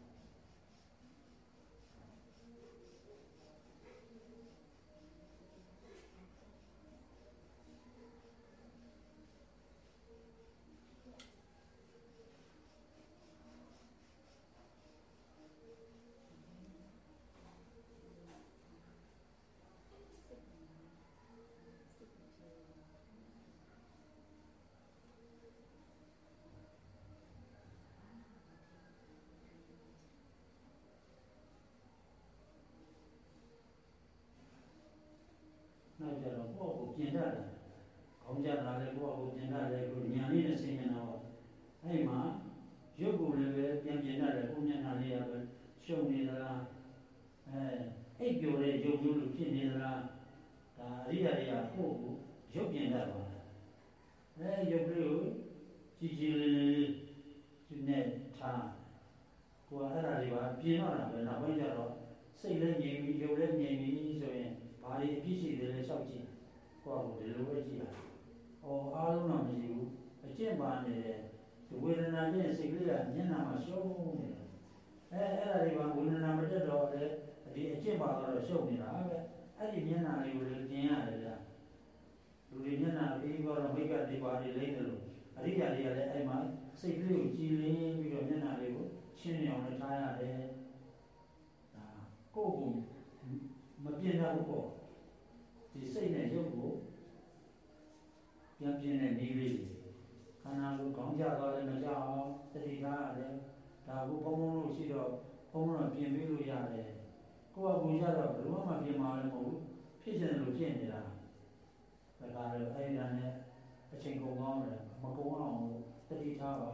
နောက်ကြတော့ကိုယ့်ကိုပြင်တတ်တယ်ခေါင်းကြတာလည်းကိုယ့်ကိုပြင်တတ်တယ်ကိုညာလေးနဲ့ဆင်းနေတာပေါ့အဲ့မှာရုပ်ကိုလည်းပဲပြန်ပြင်တတ်တယ်ကိုမျက်နှာလေးကပဲရှုပ်နေသလားအဲအိပ်ပျော်တဲ့ရုပ်မျိုးလိုဖြစ်နေသလားဒါအရိယာတွေကကိုယ့်ကိုရုပ်ပြင်တတ်ပါအဲရုပ်လေးကိုကြည်ကြည်လေးလေးဒီနဲ့ထားကိုယ်အဲ့ဒါတွေပါပြင်တော့တာပဲနောက်ပိုင်းကျတော့စိတ်လည်းငြိမ်ပြီးရုပ်လည်းငြိမ်ပြီးဆိုရင်ဘာတွေအဖြစ်ရှိတယ်လဲလျှောက်ကြည့်ကိုယ့်ကိုဒီလိုပဲကြည့်ရဟောအားလုံးတော့မရှိဘူးအကျင့်ပါနေတယ်ဒီဝေဒနာနဲ့စိတ်ကလေးကမျက်နှာမှာရှုံးနေတယ်အဲအဲ့ဒါတွေကဝေဒနာမတက်တော့လေဒီအကျင့်ပါတော့ရှုံးနေတာပဲအဲ့ဒီမျက်နှာလေးကိုလည်းကျင်ရတယ်ဗျာလူတွေမျက်နှာအေးတော့မိတ်ကဒီပါတွေလိမ့်တယ်လို့အရိယာတွေကလည်းအဲ့မှာစိတ်ကလေးကိုကြည်လင်းပြီးတော့မျက်နှာလေးကိုရှင်းနေအောင်လည်းထားရတယ်ဒါကိုယ့်ကိုမပြင်းတော့ဘူးပေါ့ဒီစိတ်နဲ့ရုပ်ကိုပြန်ပြင်းတဲ့နည်းလေးခန္ဓာကိုယ်ကောင်းကြသွားလည်းမကြအောင်တတိထားရတယ်ဒါကိုဘုံဘုံလို့ရှိတော့ဘုံဘုံတော့ပြင်ပေးလို့ရတယ်ကိုယ့်အကူရတော့ဘယ်လိုမှပြင်မှာလည်းမဟုတ်ဘူးဖြစ်ချင်တယ်လို့ဖြစ်နေတာဒါကလည်းအဲ့ဒါနဲ့အချိန်ကုန်ကောင်းတယ်မကုန်အောင်တတိထားပါ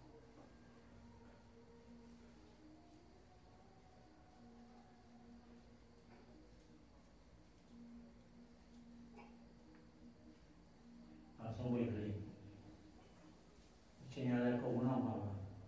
ဆုံးဝိတ်ကလေးအချိန်ရတဲ့ကုန်တော့မှာပါ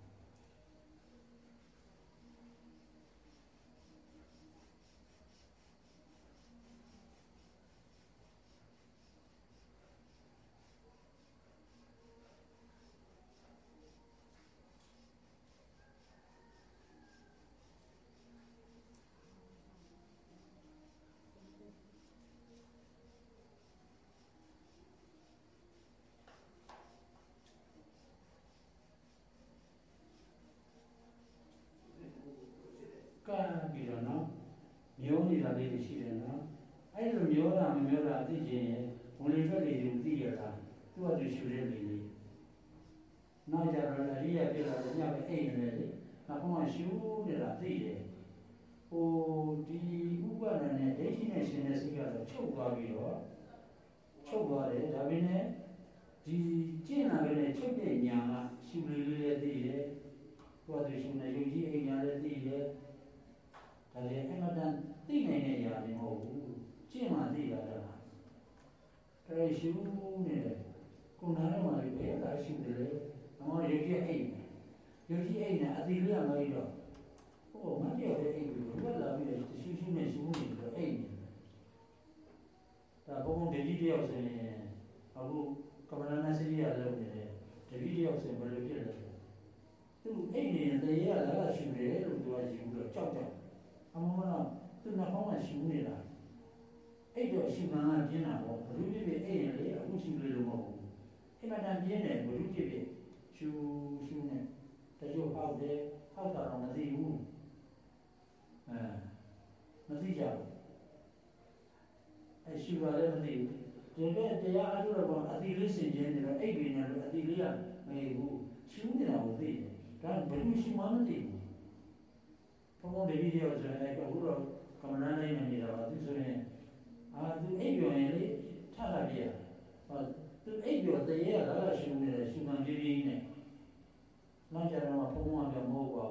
ကပြီးတော့နော်မျိုးနေတာလေးတွေရှိတယ်နော်အဲ့လိုမျိုးတာမမျိုးတာသိချင်းရင်ဝင်လေထွက်လေတွေသိရတာသူ့အတူရှူတဲ့လေလေးနောက်ကြတော့အရိယာပြလာတော့ညပဲအိမ်နေလေနောက်ကမှရှူနေတာသိတယ်ဟိုဒီဥပဒနဲ့ဒိဋ္ဌိနဲ့ရှင်တဲ့စိတ်ကတော့ချုပ်သွားပြီးတော့ချုပ်သွားတယ်ဒါပေမဲ့ဒီကျင့်လာတဲ့ချုပ်တဲ့ညာကရှူလေလေးလည်းသိတယ်သူ့အတူရှူနေယုံကြည်အိမ်ညာလည်းသိတယ်ဒါလည်းအမှန်တန်သိနိုင်တဲ့ຢာတွေမဟုတ်ဘူးကျင့်မှသိရတာဒါရှုနေတယ်ကိုယ်နားထဲမှာလည်းဘယ်ကရှုတယ်လဲအမောရုပ်ကြီးအိမ်ရုပ်ကြီးအိမ်နဲ့အတိလေးကမပြီးတော့ဟိုမပြောတဲ့အိမ်ကိုဘယ်လာပြီးရှုရှုနဲ့ရှုနေတော့အိမ်နေဒါဘုံဘုံတတိတယောက်ဆိုရင်အခုကမ္ဘာနာစရိယလုံးနေတယ်တတိတယောက်ဆိုရင်ဘယ်လိုဖြစ်လဲသူအိမ်နေတဲ့တရားကလာရှုတယ်လို့သူကယူပြီးတော့ကြောက်တယ်အမောကတော့သူ့နှာခေါင်းကရှူနေတာအဲ့တော့ရှူခံကပြင်းတာပေါ့ဘလူးပြည့်ပြည့်အဲ့ရင်လေအခုရှူလို့လို့မဟုတ်ဘူးအဲ့မှတန်ပြင်းတယ်ဘလူးပြည့်ပြည့်ရှူရှူနေတချို့ဟောက်တယ်ဟောက်တာတော့မသိဘူးအဲမသိကြဘူးအဲ့ရှူတာလည်းမသိဘူးဒီကတရားအထုတော့အတိလေးစင်ကျင်းနေတော့အိပ်ပြီးနေတော့အတိလေးကမရဘူးရှူနေတာကိုသိတယ်ဒါဘလူးရှူမှမသိဘူးဘုံဘုံတတိယဆိုရင်အခုတော့ကမ္မနာနိုင်နေတာပါသူဆိုရင်အာသူအိပ်ပျော်ရင်လေထလာပြရဟောသူအိပ်ပျော်တရေကလာရှုနေတယ်ရှုမှန်ပြီးပြီးနဲ့နောက်ကြတော့ဘုံဘုံကပြောမဟုတ်ပါ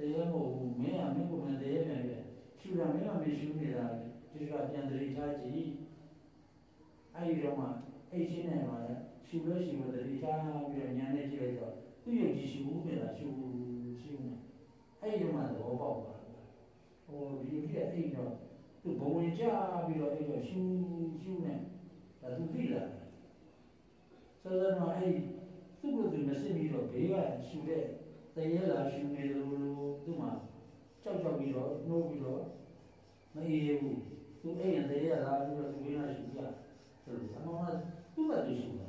တရားမဟုတ်ဘူးမင်းကမင်းကိုမင်းတရားပြန်ပြန်ရှုတာမင်းကမင်းရှုနေတာဒီကပြန်တည်းထားကြည့်အဲ့ဒီတော့မှအဲ့ရှင်းနေမှာလေရှုလို့ရှုလို့တည်းထားပြီးတော့ညာနဲ့ကြည့်လိုက်တော့သူ့ရုပ်ကြီးရှုနေတာရှုရှုနေအဲ့ဒီမှာသဘောပေါက်ပါဟိုဒီကြီးအဲ့တော့သူဘုံဝင်ကြပြီးတော့အဲ့တော့ရှုရှုနေဒါသူသိလာဆိုတော့အဲ့သူ့ကိုယ်သူမစစ်ပြီးတော့ဘေးကရှုတဲ့တရားလာရှုနေလို့သူ့မှာကြောက်ကြောက်ပြီးတော့နှိုးပြီးတော့မအေးဘူးသူအဲ့ရင်တရားလာပြီးတော့သူကရှုပြဆိုတော့အမှန်သူ့ကသူရှုတာ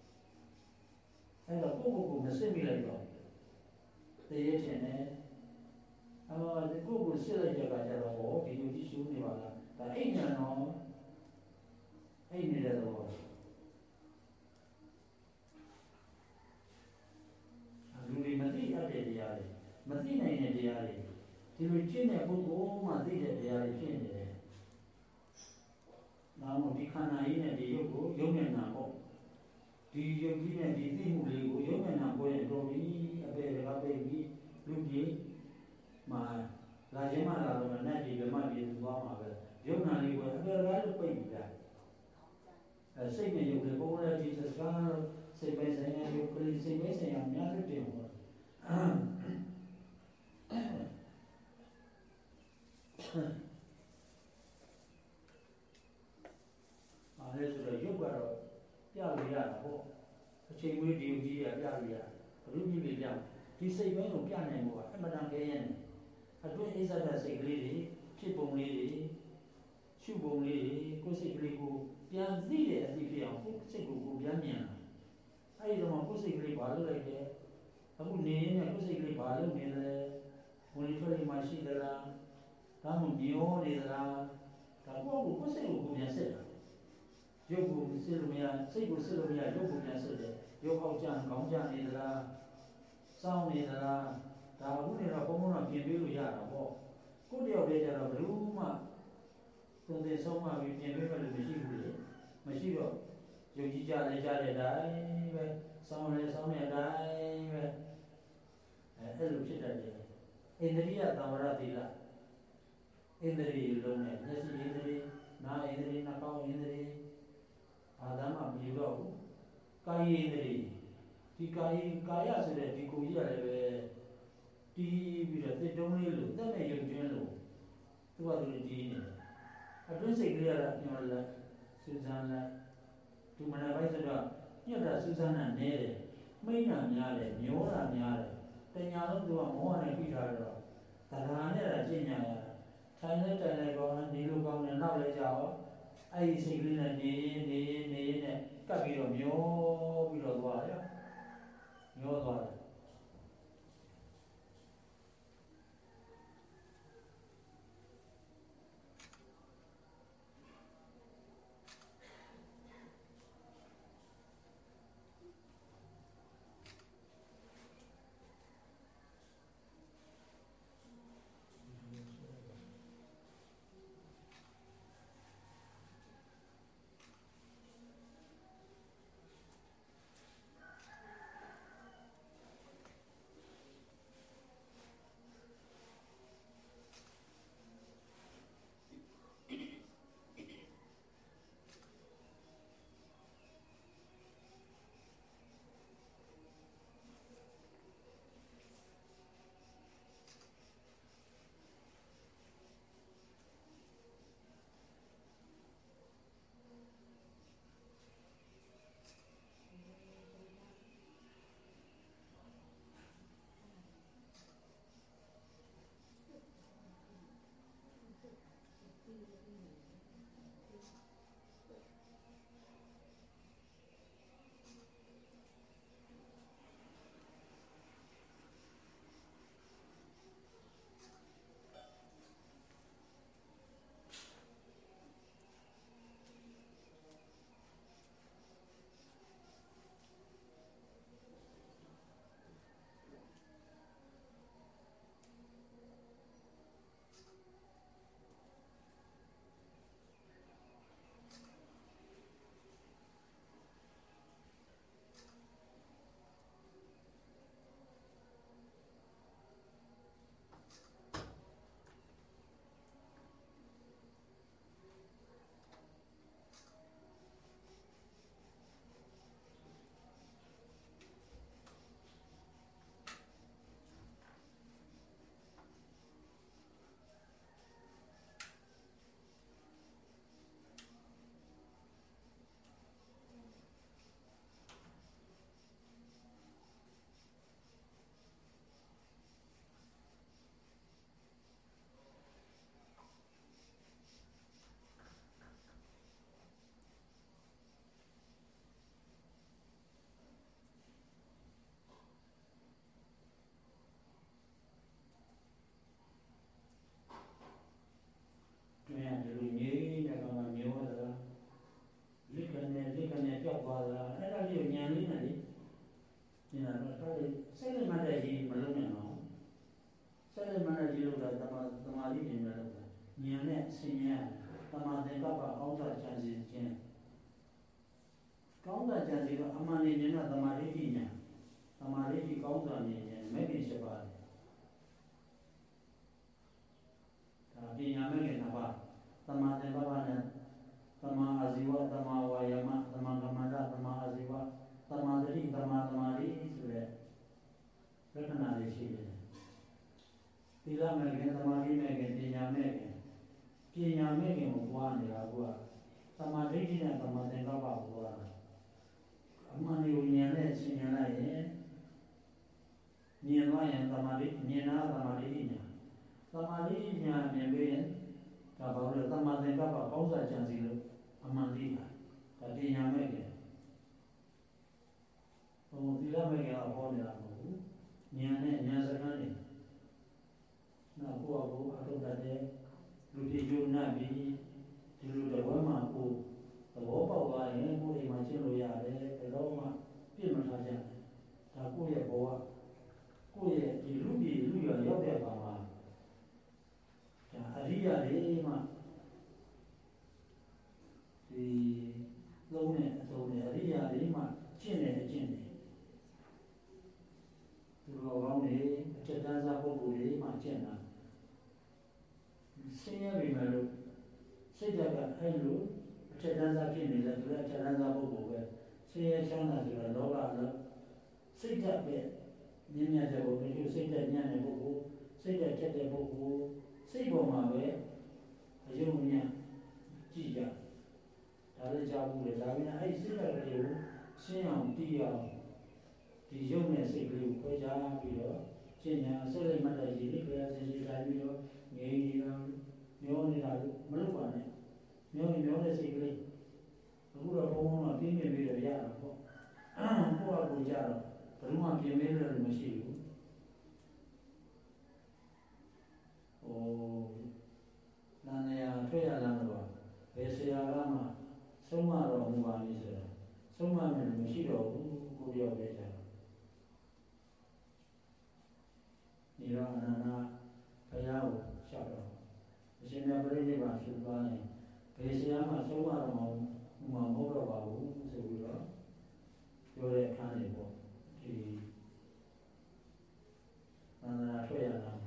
အဲ့တော့ကိုယ့်ကိုယ်ကိုမစစ်မိလိုက်တော့တရားချင်တယ်အော်ဒီကိုယ့်ကိုစစ်လိုက်ကြတာကြတော့ဟောဒီလိုကြည့်ရှုနေပါလားဒါအိညာတော့အိနေတဲ့တော့လူတွေမသိရတဲ့တရားတွေမသိနိုင်တဲ့တရားတွေဒီလိုကျင့်တဲ့ပုဂ္ဂိုလ်မှသိတဲ့တရားတွေဖြစ်နေတယ်။နောက်မှဒီခန္ဓာကြီးနဲ့ဒီရုပ်ကိုယုံနဲ့နာပေါ့ဒီရုပ်ကြီးနဲ့ဒီသိမှုလေးကိုယုံနဲ့နာပေါ်ရင်တော့ဒီအပေကပိတ်ပြီးလူကြီးမှာလာခြင်းမှလာတော့နဲ့ဒီဗမာပြည်သွားမှာပဲယုံနာလေးကိုအပေကလည်းပိတ်ပြီးတာအဲစိတ်နဲ့ယုံတဲ့ပုံနဲ့ဒီစကားစိတ်ပဲဆိုင်ရာယုတ်ကလေးစိတ်ပဲဆိုင်ရာများလို့တင်ပေါ့အားလည်းဆိုတော့ယုတ်ကတော့ပြလို့ရတာပေါ့အချိန်ဝေးဒီကြီးကပြလို့ရဘုရုကြီးတွေပြဒီစိတ်ပဲကိုပြနိုင်ဖို့ကအမှန်တန်ခဲရင်အတွင်းအိဇဒစိတ်ကလေးတွေဖြစ်ပုံလေးတွေရှုပုံလေးတွေကိုယ်စိတ်ကလေးကိုပြန်သိတဲ့အသိဖြစ်အောင်ကိုယ်စိတ်ကိုကိုပြန်မြင်လာအဲ့ဒီတော့ကိုယ်စိတ်ကလေးဘာလို့လိုက်လဲအခုနေရင်လည်းကိုယ်စိတ်ကလေးဘာလို့နေလဲဝင်ထွက်နေမှရှိသလားဒါမှမမျောနေသလားဒါကိုကိုယ်စိတ်ကိုကိုပြန်စစ်တာရုပ်ကိုစစ်လို့မရစိတ်ကိုစစ်လို့မရရုပ်ကိုပြန်စစ်တယ်ရုပ်အောက်ကျခေါင်းကျနေသလားစောင်းနေသလားဒါအခုနေတော့ဘုံဘုံတော့ပြင်ပေးလို့ရတာပေါ့ကိုယ်တယောက်တည်းကျတော့ဘယ်သူမှသုံးသေးဆုံးမှပြီးပြင်ပေးမယ်လို့မရှိဘူးလေမရှိတော့ယုံကြည်ကြလဲကြတဲ့အတိုင်းပဲစောင်းလဲစောင်းတဲ့အတိုင်းပဲအဲအဲ့လိုဖြစ်တတ်တယ်ဣန္ဒြိယသံဝရသီလဣန္ဒြိလုံးနဲ့မျက်စိဣန္ဒြိနားဣန္ဒြိနှာခေါင်းဣန္ဒြိအာသမမယူတော့ဘူးကာယဣန္ဒြိဒီကာယကာယဆိုတဲ့ဒီကိုကြီးရတယ်ပဲတီးပြီးတော့တစ်တုံးလေးလို့တက်မဲ့ရုပ်ကျွင်းလို့သူကသူတီးနေတယ်အတွင်းစိတ်ကလေးကညှော်လိုက်စူးစမ်းလိုက်ဒီမနက်ပိုင်းဆိုတော့ညက်တာစူးစမ်းတာနဲတယ်မိမ့်တာများတယ်မျောတာများတယ်တညာလုံးသူကမောဟနဲ့ပြီးထားတော့တရားနဲ့တာကျင့်ညာရတာထိုင်လိုက်တိုင်လိုက်ကောင်းနေလိုကောင်းနေနောက်လိုက်ကြတော့အဲ့ဒီစိတ်ကလေးနဲ့နေနေနေနဲ့ကပ်ပြီးတော့မျောပြီးတော့သွားတယ်မျောသွားတယ်ဒီနာတော့စိတ်လိုက်မှတဲ့ကြီးမလုံးနဲ့တော့စိတ်လိုက်မှတဲ့ကြီးလို့တာတမတမာတိနေတယ်လို့ဉာဏ်နဲ့ဆင်ញံတမာသင်္ကပ္ပအောင်းတာချမ်းစီခြင်းကောင်းတာချမ်းစီတော့အမှန်နေဉာဏ်ကတမာတိဉာဏ်တမာတိကောင်းတာနေဉာဏ်မဲ့ကိရှိပါတယ်ဒါပညာမဲ့ကိနှစ်ပါးတမာသင်္ကပ္ပနဲ့တမာအာဇီဝတမာဝါယမတမာကမ္မန္တတမာအာဇီဝတမာတတိတမာတမာတိဆိုတဲ့လက္ခဏာတွေရှိတယ်သီလမဲ့ခင်သမာဓိမဲ့ခင်ပညာမဲ့ခင်ပညာမဲ့ခင်ကိုပွားနေတာကသမာဓိနဲ့သမာသင်္ကပ္ပကိုပွားတာအမှန်ကိုဉာဏ်နဲ့ဆင်ញံလိုက်ရင်မြင်သွားရင်သမာဓိမြင်တာသမာဓိဉာဏ်သမာဓိဉာဏ်မြင်ပြီးရင်ဒါဘာလို့လဲသမာသင်္ကပ္ပကောင်းစားကြံစီလို့အမှန်သိတာဒါပညာမဲ့ခင်ဟိုသီလမဲ့ခင်ကဟောနေတာမဟုတ်ဘူးဉာဏ်နဲ့ဉာဏ်စကားနဲ့နောက်ကိုယ့်အကိုအထုတ်တဲ့လူပြည့်ကျိုးနတ်ပြီးဒီလိုတဝဲမှာကိုသဘောပေါက်သွားရင်ကိုယ်အိမ်မှာရှင်းလို့ရတယ်ဘယ်တော့မှပြည့်မထားကြဘူးဒါကိုယ့်ရဲ့ဘဝကိုယ့်ရဲ့ဒီလူပြည်လူရရောက်တဲ့အခါမှာဒါအရိယာတွေမှဒီလုံးနဲ့အစုံနဲ့အရိယာတွေမှကျင့်တယ်အကျင့်တယ်သူတော်ကောင်းတွေအကျဉ်းသားစားပုဂ္ဂိုလ်တွေမှကျင့်တာဆင်းရဲပြီမဲ့လို့စိတ်ဓာတ်ကအဲ့လိုအကျဉ်းသားစားဖြစ်နေတဲ့သူကအကျဉ်းသားစားပုဂ္ဂိုလ်ပဲဆင်းရဲချမ်းသာဆိုတာလောဘလို့စိတ်ဓာတ်ပဲမြင်မြတ်တဲ့ပုဂ္ဂိုလ်မျိုးစိတ်ဓာတ်ညံ့တဲ့ပုဂ္ဂိုလ်စိတ်ဓာတ်ချက်တဲ့ပုဂ္ဂိုလ်စိတ်ပေါ်မှာပဲအယုံညံ့ကြည့်ကြဒါလည်းကြားဘူးလေဒါပေမဲ့အဲ့စိတ်ဓာတ်ကလေးကိုရှင်းအောင်တည်အောင်ဒီယုံနဲ့စိတ်ကလေးကိုခွဲခြားပြီးတော့ရှင်းညာစိတ်လိုက်မှတ်တဲ့ရည်လေးခရစင်စီတိုင်းပြီးတော့ငြိမ်းနေတာမျောနေတာလို့မလုပ်ပါနဲ့မျောရင်မျောတဲ့စိတ်ကလေးအခုတော့ဘုံဘုံကပြင်းပြပြီးတော့ရတာပေါ့အာကိုယ့်အကူကြတော့ဘယ်မှပြင်မဲလို့မရှိဘူးဟိုနာနေရထွက်ရလာတော့ဘယ်ဆရာကမှဆုံးမတော်မူပါလိမ့်ဆိုတာဆုံးမမယ်မရှိတော့ဘူးကိုပြောပဲကြတော့ဒီတော့အနန္တဘုရားကိုလျှောက်တော့အရှင်မြတ်ပြိဋိဘံဖြစ်သွားရင်ဘယ်ဆရာမှဆုံးမတော်မူမှာမဟုတ်တော့ပါဘူးဆိုပြီးတော့ပြောတဲ့အခါနေပေါ့ဒီသန္တာထွက်ရလာ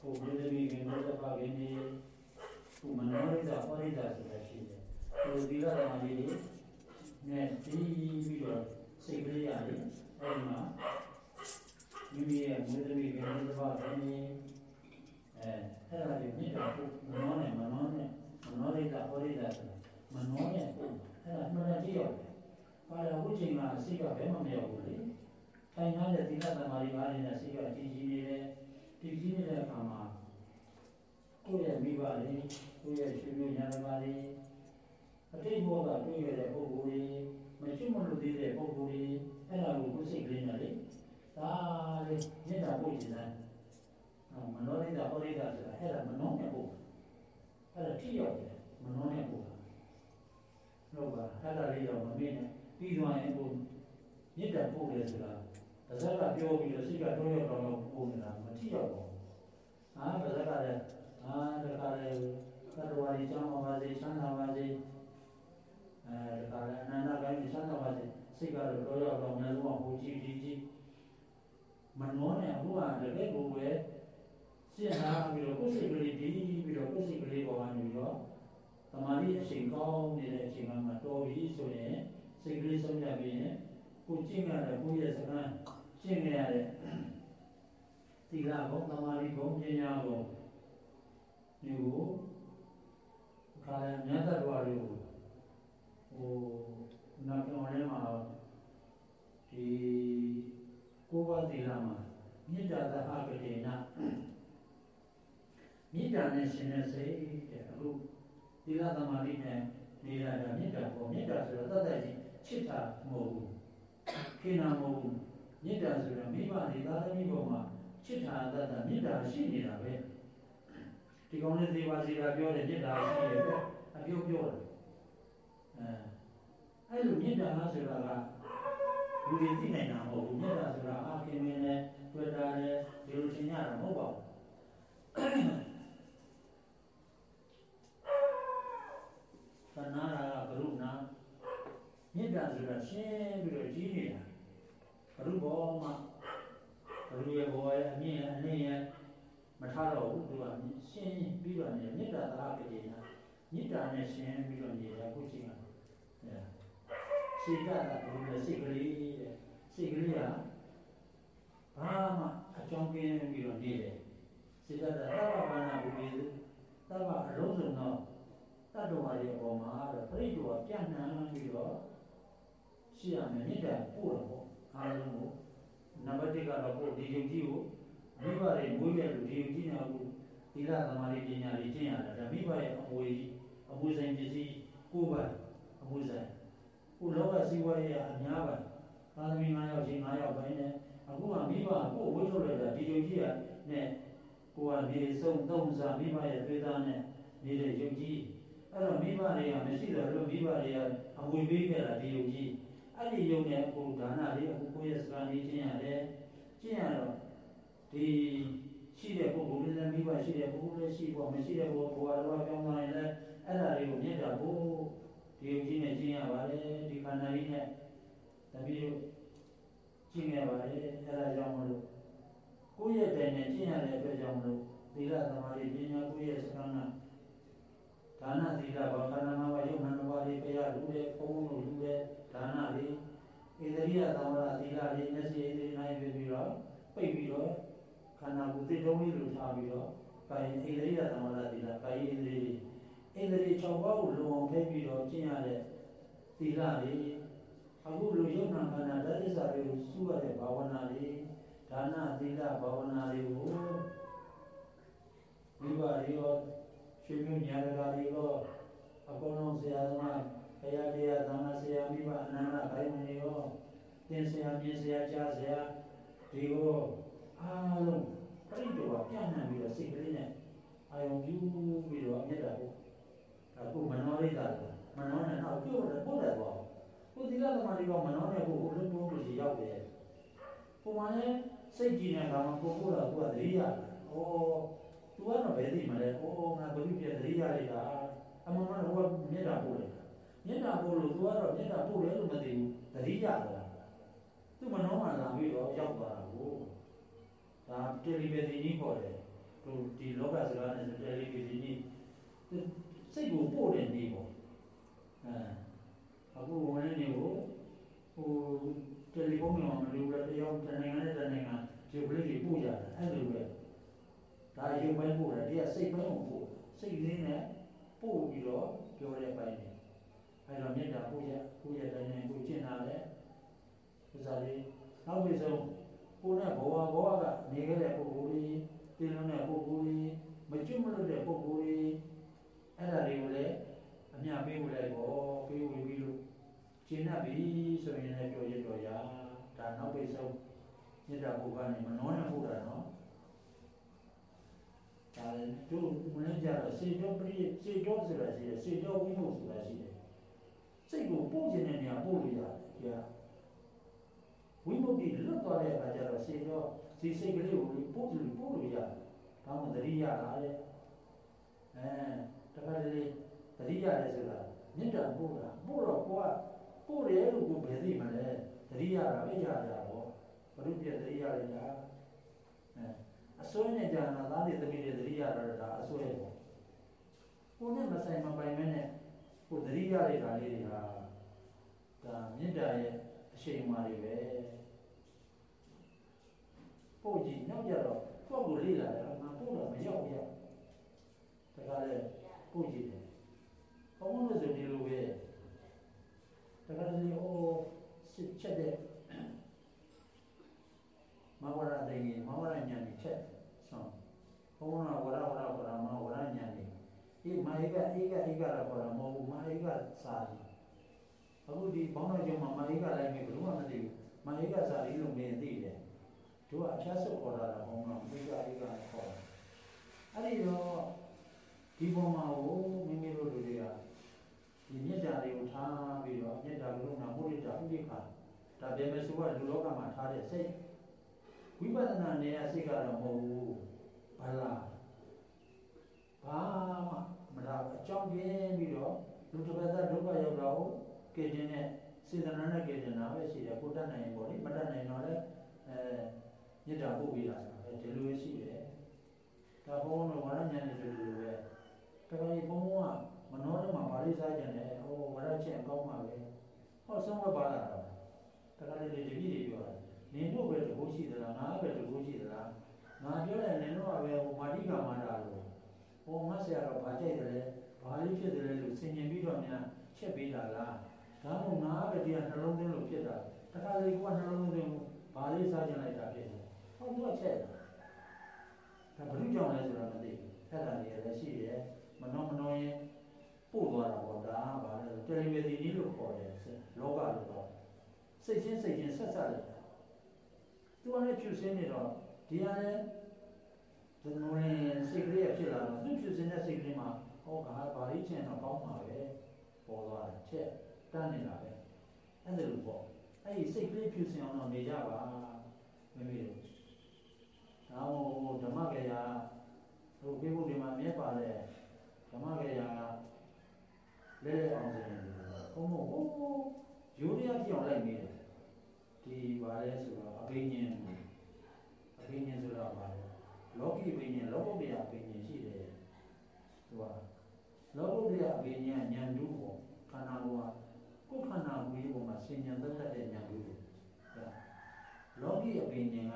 ကိုယ်ပြည်သမီးခင်တို့တစ်ပါးခင်နေသူမနောရိတာဟောရိတာဆိုတာရှိတယ်ဒီသီလသမာဓိတွေနဲ့ပြီးပြီးတော့စိတ်ကလေးရတယ်အဲဒီမှာမိမိရဲ့မွေးသမီးခင်တို့တစ်ပါးခင်နေအဲအဲ့ဒါတွေမြင့်တာကိုမနောနဲ့မနောနဲ့မနောရိတာဟောရိတာဆိုတာမနောနဲ့ကိုအဲ့ဒါမှန်တယ်ကြည့်ရတယ်ပါရဝိချိန်မှာစိတ်ကဘယ်မှမရောက်ဘူးလေထိုင်ထားတဲ့သီလသမာဓိအားနဲ့စိတ်ကတည်ကြည်နေတယ်တည်ကြည်နေတဲ့အခါမှာကိုယ့်ရဲ့မိဘတွေကိုယ့်ရဲ့ရှင်မျိုးညာသမားတွေအတိတ်ဘဝကတွေ့ရတဲ့ပုဂ္ဂိုလ်တွေမရှိမလို့သေးတဲ့ပုဂ္ဂိုလ်တွေအဲ့ဒါကိုကိုယ်စိတ်ကလေးနဲ့လေဒါလေမြတ်တာပို့ကြတယ်နော်မနောရိတာဟောရိတာဆိုတာအဲ့ဒါမနောနဲ့ပို့အဲ့ဒါထိရောက်တယ်မနောနဲ့ပို့လို့ပါအဲ့ဒါလေးတော့မမေ့နဲ့ပြီးသွားရင်ကိုမြတ်တာပို့တယ်ဆိုတာဒါစကပြောပြီးတော့စိတ်ကတော့ရောက်တော့ပို့နေတာမထိရောက်ဘူးဟာဒါစကလည်းအာတခါလေသတ္တဝါကြီးချမ်းသာပါစေချမ်းသာပါစေအဲတခါလေအနန္တကိုင်းချမ်းသာပါစေစိတ်ကတော့တော့ရောက်တော့များလုံးဝဟိုကြည့်ကြည့်ကြည့်မနှောနဲ့ဟိုကတကယ်ကိုပဲရှင်းထားပြီးတော့ကိုယ်စိတ်ကလေးဒီပြီးတော့ကိုယ်စိတ်ကလေးပေါ်ကနေပြီးတော့သမာဓိအချိန်ကောင်းနေတဲ့အချိန်မှာတော်ပြီဆိုရင်စိတ်ကလေးဆုံးဖြတ်ပြီးရင်ကိုကျင့်ရတဲ့ကိုယ့်ရဲ့စကားကျင့်ရတဲ့သီလဘုံသမာဓိဘုံပညာဘုံဒီကိုခါရမြတ်တော်တွေကိုဟိုနောက်ကျောင်းထဲမှာဒီကိုးပါးသီလမှာမေတ္တာသဟကတိနာမေတ္တာနဲ့ရှင်တဲ့စိတ်တဲ့အခုသီလသမာဓိနဲ့နေရတာမေတ္တာပေါ့မေတ္တာဆိုတော့တတ်တတ်ကြီးချစ်တာမဟုတ်ဘူးခိနာမဟုတ်ဘူးမေတ္တာဆိုတော့မိဘတွေသားသမီးပေါ်မှာချစ်တာတတ်တာမေတ္တာရှိနေတာပဲဒီကောင်းလေးသေးပါစီတာပြောတယ်မေတ္တာရှိတယ်ပဲအပြောပြောတယ်အဲအဲ့လိုမေတ္တာဆိုတာကလူတွေသိနိုင်တာမဟုတ်ဘူးမေတ္တာဆိုတာအခင်မင်းနဲ့တွေ့တာနဲ့ဒီလိုသင်ရတာမဟုတ်ပါဘူးသနာရာကရုဏာမေတ္တာဆိုတာရှင်းပြီးတော့ကြီးနေတာဘုရုဘောမှာဘုရုရဲ့ဘောရဲ့အမြင့်ရဲ့အနည်းရဲ့မထားတော့ဘူးသူကရှင်းပြီးတော့နေမေတ္တာသဟကတိနာမေတ္တာနဲ့ရှင်းပြီးတော့နေတာခုချိန်ကအဲစိတ်ကဘုရားစိတ်ကလေးတဲ့စိတ်ကလေးကဘာမှအကြောင်းကင်းပြီးတော့နေတယ်စိတ်ကသဗ္ဗဘာနာဘုရားသဗ္ဗအလုံးစုံသောတတ္တဝါတွေအပေါ်မှာတော့ပြိတ္တောပြန့်နှံ့ပြီးတော့ရှိရမယ်မေတ္တာပို့တော့ပေါ့အားလုံးကိုနံပါတ်တစ်ကတော့ပို့ဒီယုံကြည်ကိုမိဘတွေမွေးရလို့ဒီယုံကြည်နေအခုသီလသမာဓိပညာတွေကျင့်ရတာဒါမိဘရဲ့အမွေအမွေဆိုင်ပစ္စည်းကိုယ်ပိုင်အမွေဆိုင်ကိုလောကစီးပွားရေးအများပိုင်သာသမီ၅ယောက်ချင်း၅ယောက်ပိုင်းနဲ့အခုကမိဘကိုဝိထုတ်လိုက်တာဒီယုံကြည်ရနဲ့ကိုကနေဆုံးသုံးစားမိဘရဲ့သွေးသားနဲ့နေတဲ့ယုံကြည်အဲ့တော့မိဘတွေကမရှိတော့လို့မိဘတွေကအမွေပေးခဲ့တာဒီယုံကြည်အဲ့ဒီယုံနဲ့အခုဒါနလေးအခုကိုယ့်ရဲ့စကားလေးကျင့်ရတယ်ကျင့်ရတော့ဒီရှိတဲ့ပုဂ္ဂိုလ်လည်းမိဘရှိတဲ့ပုဂ္ဂိုလ်လည်းရှိဖို့မရှိတဲ့ပုဂ္ဂိုလ်ကတော့ပြောင်းသွားရင်လည်းအဲ့ဒါတွေကိုမြတ်တာဖို့ဒီယုံကြည်နဲ့ကျင့်ရပါတယ်ဒီခန္ဓာကြီးနဲ့တပည့်တို့ကျင့်ရပါတယ်အဲ့ဒါကြောင့်မလို့ကိုယ့်ရဲ့တိုင်နဲ့ကျင့်ရတဲ့အတွက်ကြောင့်မလို့သီလသမာဓိပညာကိုယ့်ရဲ့စကားနဲ့ဒါနသီလဘာခန္ဓာ၅ပါးယုံနာ၅ပါးလေးပြရလူတဲ့ဘုံလို့လူတဲ့ဒါနလေးဣန္ဒြိယသံဝရသီလလေးမျက်စိဣန္ဒြိနိုင်ပြီးပြီးတော့ပိတ်ပြီးတော့ခန္ဓာကိုယ်သိတုံးလေးလိုထားပြီးတော့ကာယဣန္ဒြိယသံဝရသီလကာယဣန္ဒြိဣန္ဒြိ၆ပါးကိုလုံအောင်ထည့်ပြီးတော့ကျင့်ရတဲ့သီလလေးအခုလိုယုံနာခန္ဓာဓာတ်သစ္စာတွေကိုစုရတဲ့ဘာဝနာလေးဒါနသီလဘာဝနာတွေကိုမိဘတွေရောရှင်မျိုးညာရတာတွေရောအကုန်လုံးဆရာသမားဘုရားတရားသံဃာဆရာမိဘအနန္တဘိုင်းမတွေရောသင်ဆရာမြင်ဆရာကြားဆရာဒီကိုအားလုံးပြိတ္တောပြန့်နှံ့ပြီးတော့စိတ်ကလေးနဲ့အာယုံပြုပြီးတော့အမြတ်တာကိုအခုမနောရိတာမနောနဲ့တော့ပြုတ်တယ်ပို့တယ်ပေါ့ကိုသီလသမာဓိကမနောနဲ့ကိုအလုံးလုံးလို့ရောက်တယ်ကိုမှလည်းစိတ်ကြည်နေတာမှကိုကိုတော့သူကသတိရတယ်ဩသူကတော့ဘယ်သိမလဲဩငါဘယ်လိုပြသတိရလိုက်တာအမှန်မှန်တော့မြတ်တာပို့တယ်မြတ်တာပို့လို့သူကတော့မြတ်တာပို့တယ်လို့မသိဘူးသတိရတာသူမနောမှလာပြီးတော့ရောက်သွားတာကိုဒါတယ်လီဗေသီကြီးခေါ်တယ်တို့ဒီလောကစကားနဲ့တယ်လီဗီဒီနီစိတ်ကိုပို့တဲ့နေ့ပေါ့အဲအခုဝင်နေကိုဟိုတယ်လီဖုန်းမှာမလို့လည်းတယောက်တနိုင်ငံနဲ့တနိုင်ငံဒီပလေးကြီးပို့ကြတယ်အဲ့လိုပဲဒါရုပ်ပိုင်းပို့တယ်ဒီကစိတ်ပိုင်းကိုပို့စိတ်လေးနဲ့ပို့ပြီးတော့ပြောတဲ့ပိုင်းနေအဲ့တော့မေတ္တာပို့ရကိုယ့်ရဲ့တိုင်းတိုင်းကိုကျင့်လာတဲ့ဥစ္စာလေးနောက်ပြီးဆုံးကိုယ်နဲ့ဘဝဘဝကနေခဲ့တဲ့ပုဂ္ဂိုလ်ကြီးတင်လွန်တဲ့ပုဂ္ဂိုလ်ကြီးမကျွတ်မလွတ်တဲ့ပုဂ္ဂိုလ်ကြီးအဲ့ဒါတွေကိုလည်းအမြပေးဖို့လိုက်ပေါ့ပေးဝင်ပြီးလို့ကျင့်တတ်ပြီဆိုရင်လည်းပြောရတော့ရဒါနောက်ပြီးဆုံးမေတ္တာပို့ကနေမနှောနဲ့ပို့တာနော်ဒါလည်းတို့မင်းကြတော့စေတောပရိစေတောဆိုတာရှိတယ်စေတောဝိမုတ်ဆိုတာရှိတယ်စိတ်ကိုပို့ခြင်းတဲ့နေရာပို့လို့ရတယ်ကြာဝိမုတ်တိလွတ်သွားတဲ့အခါကျတော့စေတောဒီစိတ်ကလေးကိုပို့လို့ပို့လို့ရတယ်ဒါမှသတိရတာလေအဲတခါတလေသတိရတယ်ဆိုတာမေတ္တာပို့တာပို့တော့ကိုကပို့တယ်လို့ကိုဘယ်သိမလဲသတိရတာပဲရတာပေါ့ဘုရုပြသတိရလိုက်တာအဲအစွဲနဲ့ကြာနာသားတွေသမီးတွေသတိရတာဒါအစွဲပေါ့ကိုနဲ့မဆိုင်မပိုင်မဲနဲ့ကိုသတိရလိုက်တာလေးတွေဟာဒါမေတ္တာရဲ့အရှိန်အဝါတွေပဲပို့ကြည့်နောက်ကြတော့ကိုယ့်ကိုလေးလာတယ်ငါပို့တော့မရောက်ရတခါလေပို့ကြည့်တယ်ဘုံလို့ဆိုဒီလိုပဲတခါလေအိုးစစ်ချက်တဲ့မဝရတဲ့မဝရညာနေချက်ဆောင်ဘုံကဝရဝရဝရမဝရညာနေဒီမာယကဧကဧကရခေါ်တာမဟုတ်ဘူးမာယကစာရီအခုဒီဘောင်းတော်ကျောင်းမှာမာယကလိုက်ပြီဘယ်လိုမှမသိဘူးမာယကစာရီလို့မင်းသိတယ်တို့ကအဖြတ်စုပ်ခေါ်တာဘုံကဧကဧကခေါ်တာအဲ့ဒီတော့ဒီပုံမှာကိုမိမိတို့တွေကဒီမေတ္တာတွေကိုထားပြီးတော့မေတ္တာကရုဏာမုဒိတာဥပိ္ပခာဒါပြန်မယ်ဆိုတော့လူလောကမှာထားတဲ့စိတ်ဝိပဿနာနေရာစိတ်ကတော့မဟုတ်ဘူးဘာလားဘာမှမလားအကြောင်းပြင်းပြီးတော့လူတစ်ပတ်သက်ဒုက္ခရောက်တော့ကဲတင်တဲ့စေတနာနဲ့ကဲတင်တာပဲရှိတယ်ကိုတတ်နိုင်ပေါ့လေမတတ်နိုင်တော့လည်းအဲမေတ္တာပို့ပြီးတာပဲဒီလိုရှိတယ်ဒါဘုန်းတော်ဝါရဉာဏ်နဲ့တူတူပဲတခါကြီးဘုန်းကမနှောထဲမှာဗာလိစားကြတယ်ဟိုဝါရချက်အကောင်းပါပဲဟောဆုံးမပါလာတော့တခါလေးတပည့်တွေပြောတာနင်တို့ပဲတကူရှိသလားငါပဲတကူရှိသလားငါပြောတယ်နင်တို့ကပဲဟိုမာတိကာမတာလို့ဟိုငါဆရာတော့ဗာကြိုက်တယ်ဗာလိဖြစ်တယ်လို့ဆင်ញင်ပြီးတော့များချက်ပေးတာလားဒါမှမဟုတ်ငါပဲဒီကနှလုံးသွင်းလို့ဖြစ်တာတခါလေးကနှလုံးသွင်းဗာလိစားကြလိုက်တာဖြစ်တယ်ဟောသူကချက်တာဒါဘယ်လိုကြောင့်လဲဆိုတာမသိဘူးအဲ့ဒါတွေလည်းရှိတယ်မနှောမနှောရင်ပို့သွားတာပေါ့ဒါဗာလဲတယ်လီဗီဒီနီလို့ခေါ်တယ်လောကလို့တော့စိတ်ချင်းစိတ်ချင်းဆက်ဆက်လိုက်တာသူကလည်းဖြူစင်းနေတော့ဒီကလည်းဒီလိုရင်စိတ်ကလေးဖြစ်လာတော့သူဖြူစင်းတဲ့စိတ်ကလေးမှာဟောကဗာလိချင်တော့ကောင်းပါပဲပေါ်သွားတယ်ချက်တန်းနေတာပဲအဲ့ဒါလိုပေါ့အဲ့ဒီစိတ်ကလေးဖြူစင်အောင်တော့နေကြပါမိမိတို့ဒါဟိုဓမ္မကေယဟိုကိဘုဒ္ဓမှာမြဲပါတဲ့ဓမ္မကေယလဲအောင်စင်ဘုံဘုံဟိုရိုးရပြောင်းလိုက်နေတယ်ဒီပါလဲဆိုတော့အဘိညာဉ်အဘိညာဉ်ဆိုတော့ပါလဲလောကီအဘိညာဉ်လောကုတ္တရာအဘိညာဉ်ရှိတယ်သူကလောကုတ္တရာအဘိညာဉ်ဉာဏ်တူပေါ့ခန္ဓာကိုယ်ကကိုယ်ခန္ဓာကိုယ်ပေါ်မှာဆင်ញံသက်သက်တဲ့ဉာဏ်တူတယ်လောကီအဘိညာဉ်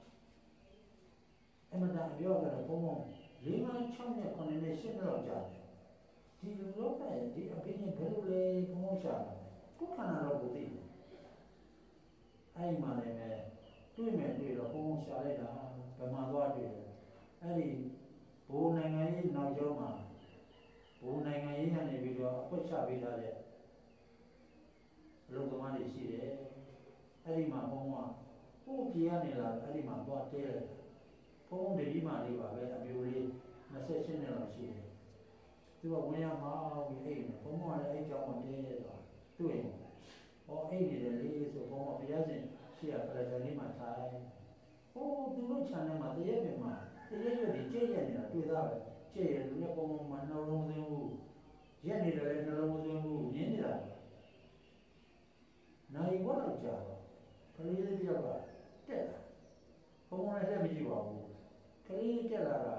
ကအမှန်တရားပြောကြတော့ဘုံဘုံ၄၅၆နဲ့9နဲ့၈နဲ့လောက်ကြာတယ်ဒီလောကရဲ့ဒီအဘိညာဉ်ဘယ်လိုလဲဘုံဘုံရှာတာကိုယ်ခန္ဓာတော့ကိုသိတယ်အဲ့ဒီမှာလည်းတွေ့မယ်တွေ့တော့ဘုံဘုံရှာလိုက်တာဗမာသွားတွေ့တယ်အဲ့ဒီဘိုးနိုင်ငံရေးနောက်ကျောင်းမှာဘိုးနိုင်ငံရေးကနေပြီးတော့အခွင့်ချပေးထားတဲ့အလုပ်သမားတွေရှိတယ်အဲ့ဒီမှာဘုံဘုံကကိုယ်ပြေကနေလာအဲ့ဒီမှာသွားတဲတယ်ဘုံဘုံတတိမာလေးပါပဲအမျိုးလေး၂၈နှစ်လောက်ရှိတယ်သူကဝင်ရမှာပြီးအိမ်ဘုံဘုံကလည်းအဲ့ကျောင်းမှာတဲရတော့တွေ့ရင်ဟောအိမ်နေတယ်လေဆိုဘုံဘုံဘုရားရှင်ရှိရခရတလေးမှာထိုင်ဟိုသူတို့ခြံထဲမှာတရက်ပြင်မှာတရက်ရွက်ကြီးကျဲ့ရနေတာတွေ့သားပဲကျဲ့ရလူနဲ့ဘုံဘုံမှာနှလုံးသွင်းမှုရက်နေတယ်နှလုံးသွင်းမှုရင်းနေတာနိုင်ဘောတော့ကြာတော့ကလေးလေးတယောက်ကတက်လာဘုံဘုံလည်းလက်မကြည့်ပါဘူးကလေးတက်လာတာ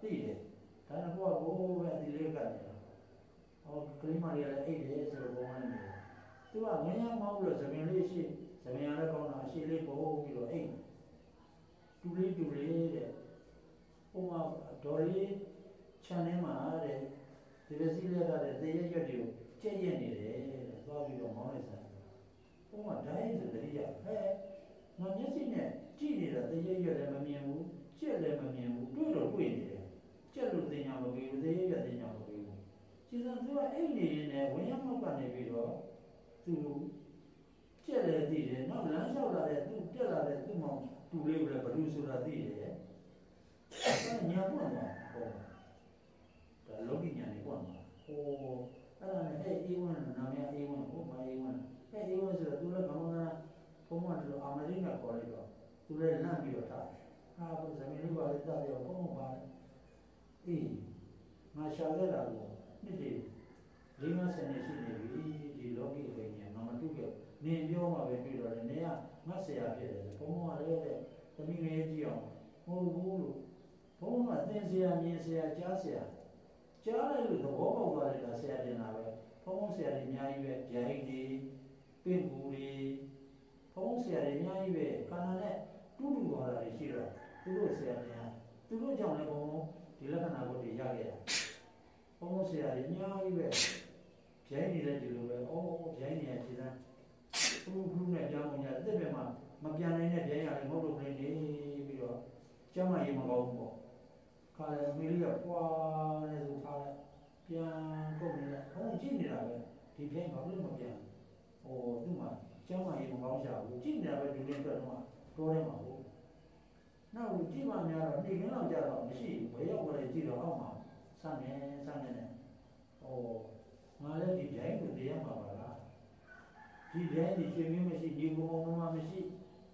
သိတယ်ဒါနဲ့ကိုကဘိုးပဲဒီလေးကနေတာဟောကလေးမလေးလည်းအိတ်တယ်ဆိုတော့ဘုံကနေသူကငင်းရမဟုတ်လို့သမင်လေးရှိသမင်ရလည်းကောင်းတာအရှိလေးပို့ပြီးတော့အိတ်တူလေးတူလေးတဲ့ဟိုမှာဒေါ်လေးခြံထဲမှာတဲ့ဒီပစီလေးကတဲ့သေရရွက်တွေကိုကြက်ရက်နေတယ်တဲ့သွားပြီးတော့မောင်းလိုက်စမ်းဟိုမှာဒိုင်းဆိုတတိယဟဲ့ငါမျက်စိနဲ့ကြည့်နေတာသေရရွက်လည်းမမြင်ဘူးကြက်လည်းမမြင်ဘူးတွေ့တော့တွေ့နေတယ်ကြက်လို့တင်ညာမပေးဘူးသေရရွက်တင်ညာမပေးဘူးကျန်သူကအိတ်နေနေဝင်ရမောက်ကနေပြီးတော့သူကြက်လည်းသိတယ်နောက်လမ်းလျှောက်လာတဲ့သူတက်လာတဲ့သူ့မောင်တူလေးကိုလည်းဘလူဆိုတာသိတယ်အဲညာပွင့်သွားဟောဒါလောကီညာနေပွင့်သွားဟောအဲ့ဒါနဲ့ဟဲ့အေးဝန်းနာမည်အေးဝန်းဟိုမအေးဝန်းဟဲ့အေးဝန်းဆိုတော့သူလည်းကောင်းတာဘုံမတို့အာမရိကခေါ်လိုက်တော့သူလည်းလန့်ပြီးတော့ထားဟာဘုဇမီလေးပါလေတာပြောဘုံပါအေးငါရှာခဲ့တာကိုနှစ်တည်းလေးမဆယ်နှစ်ရှိနေပြီဒီလောကီအပြင်ညာမမတူခဲ့နေပြောမှပဲတွေ့တော့တယ်နေကငတ်ဆရာဖြစ်တယ်ဘုံမလည်းတဲ့သမီးငယ်ကြည့်အောင်ဟိုဘူးလို့ဘုံကသင်ဆရာမြင်ဆရာကြားဆရာကြားလိုက်လို့သဘောပေါက်သွားတယ်ဒါဆရာတင်တာပဲဘုံဆရာတွေအများကြီးပဲဂျိုင်းတွေပင့်ကူတွေဘုံဆရာတွေအများကြီးပဲခန္ဓာနဲ့တူတူသွားတာရှိတော့သူတို့ဆရာတွေကသူတို့ကြောင့်လည်းဘုံဒီလက္ခဏာကိုတည်ရခဲ့တာဘုံဆရာတွေအများကြီးပဲဂျိုင်းတွေလည်းဒီလိုပဲအော်ဂျိုင်းတွေကခြေစမ်းဘုဘုနဲ့ကြောင်းဝင်ရအသက်ပဲမှာမပြန်နိုင်တဲ့ဂျိုင်းရတယ်ငုတ်လို့နေပြီးတော့ကျမ်းမာရေးမကောင်းဘူးပေါ့ခါလည်းမေးလေးကပွားနေဆိုထားလိုက်ပြန်ကုန်နေတယ်ဘုံကြည့်နေတာပဲဒီပြိုင်ဘာလို့မပြန်ဟိုသူ့မှာကျမ်းမာရေးမကောင်းကြဘူးကြည့်နေတာပဲဒီနေ့အတွက်တော့တိုးရဲမှာဟုတ်နောက်ကြည့်မှများတော့နေခင်းလောက်ကြတော့မရှိဘူးဘယ်ရောက်လဲကြည့်တော့အောက်မှာစနေစနေနဲ့ဟိုငါလည်းဒီပြိုင်ကိုတရားမှာပါလားဒီပြိုင်ဒီရှင်မျိုးမရှိဒီဘုံဘုံမှမရှိ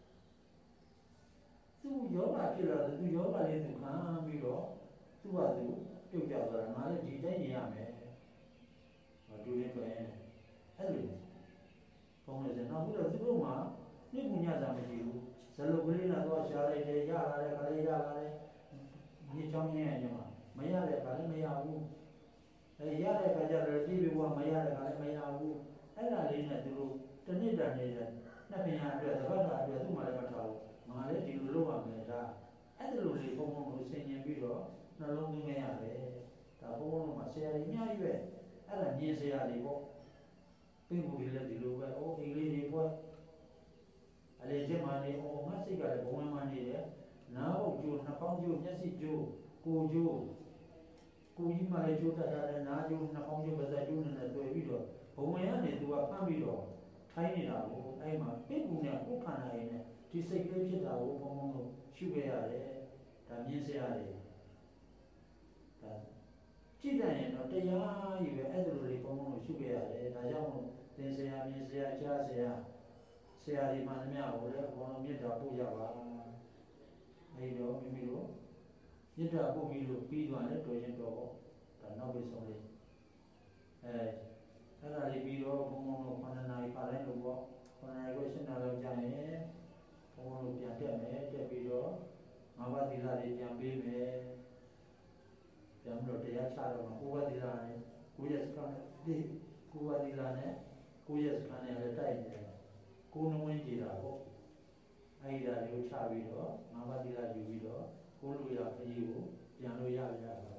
သူယောဂဖြစ်လာတယ်သူယောဂလေးသူခံပြီးတော့သူ့ဟာသူပြုတ်ကြသွားတာငါလည်းဒီတိုင်းနေရမယ်ဟောတူရင်းပဲအဲ့လိုကောင်းတယ်နောက်ပြီးတော့သူတို့မှာနှိမ့်ပညာစာမရှိဘူးဇလုကလေးနဲ့တော့ရှားလိုက်တယ်ရလာတယ်ခလေးရလာတယ်ဒီချောင်းရင်းရဲ့မှာမရတဲ့ခါလည်းမရဘူးအဲရတဲ့ခါကျတော့ကြည့်ပြီးတော့မရတဲ့ခါလည်းမရဘူးအဲ့ဒါလေးနဲ့သူတို့တနစ်တန်နေတဲ့နှစ်ပညာအတွက်သဘောတရားအတွက်သူ့မှာလည်းမထားဘူးငါလည်းဒီလိုလုပ်ရမယ်ဒါအဲ့ဒီလိုလေးဘုံဘုံကိုဆင်ញင်ပြီးတော့နှလုံးသွင်းခဲ့ရတယ်ဒါဘုံဘုံမှာဆရာကြီးအများကြီးပဲအဲ့ဒါမြင်ဆရာတွေပေါ့ပြင်မှုတွေလည်းဒီလိုပဲအိုးအင်္ဂလိပ်တွေပေါ့အလေကျမှနေအော်ငါစိတ်ကလည်းဘုံဝင်မှနေတယ်နားဟုတ်ကျိုးနှာခေါင်းကျိုးမျက်စိကျိုးကိုကျိုးကိုကြီးမှလည်းကျိုးတတ်တာလည်းနားကျိုးနှာခေါင်းကျိုးပါးစပ်ကျိုးနဲ့တွေ့ပြီးတော့ဘုံဝင်ကနေသူကဖမ်းပြီးတော့ထိုင်းနေတာကိုအဲ့မှာပြင်မှုနဲ့ကိုယ်ခန္ဓာရင်းနဲ့ဒီစိတ်ကလေးဖြစ်တာကိုဘုံဘုံကိုရှုခဲ့ရတယ်ဒါမြင်စရာတွေဒါကြည့်တယ်ရင်တော့တရားကြီးပဲအဲ့လိုလေးဘုံဘုံကိုရှုခဲ့ရတယ်ဒါကြောင့်သင်စရာမြင်စရာကြားစရာဆရာဒီမှန်များကိုလည်းဘောလုံးမြတ်တာပို့ရပါအဲ့တော့မိမိတို့မြတ်တာပို့ပြီးလို့ပြီးသွားတယ်တော်ရင်တော်ပေါ့ဒါနောက်ပြီးဆုံးလေးအဲအဲ့ဒါလေးပြီးတော့ဘုံဘုံတို့ခန္ဓာနာရီခါတိုင်းလို့ပေါ့ခန္ဓာနာရီကိုရှင်းတာလောက်ကြရင်ဘုံဘုံတို့ပြန်တက်မယ်တက်ပြီးတော့ငါးပါးသီလတွေပြန်ပေးမယ်ပြန်ပြီးတော့တရားချတော့မှာကိုးပါးသီလနဲ့ကိုးရက်စခန်းနဲ့ဒီကိုးပါးသီလနဲ့ကိုးရက်စခန်းနဲ့လည်းတိုက်နေတယ်ကိုးနှဝင်းကြည်တာပေါ့အဲ့ဒါလေးကိုချပြီးတော့ငါးပါးသီလယူပြီးတော့ကိုးလူရခကြီးကိုပြန်လို့ရရတာ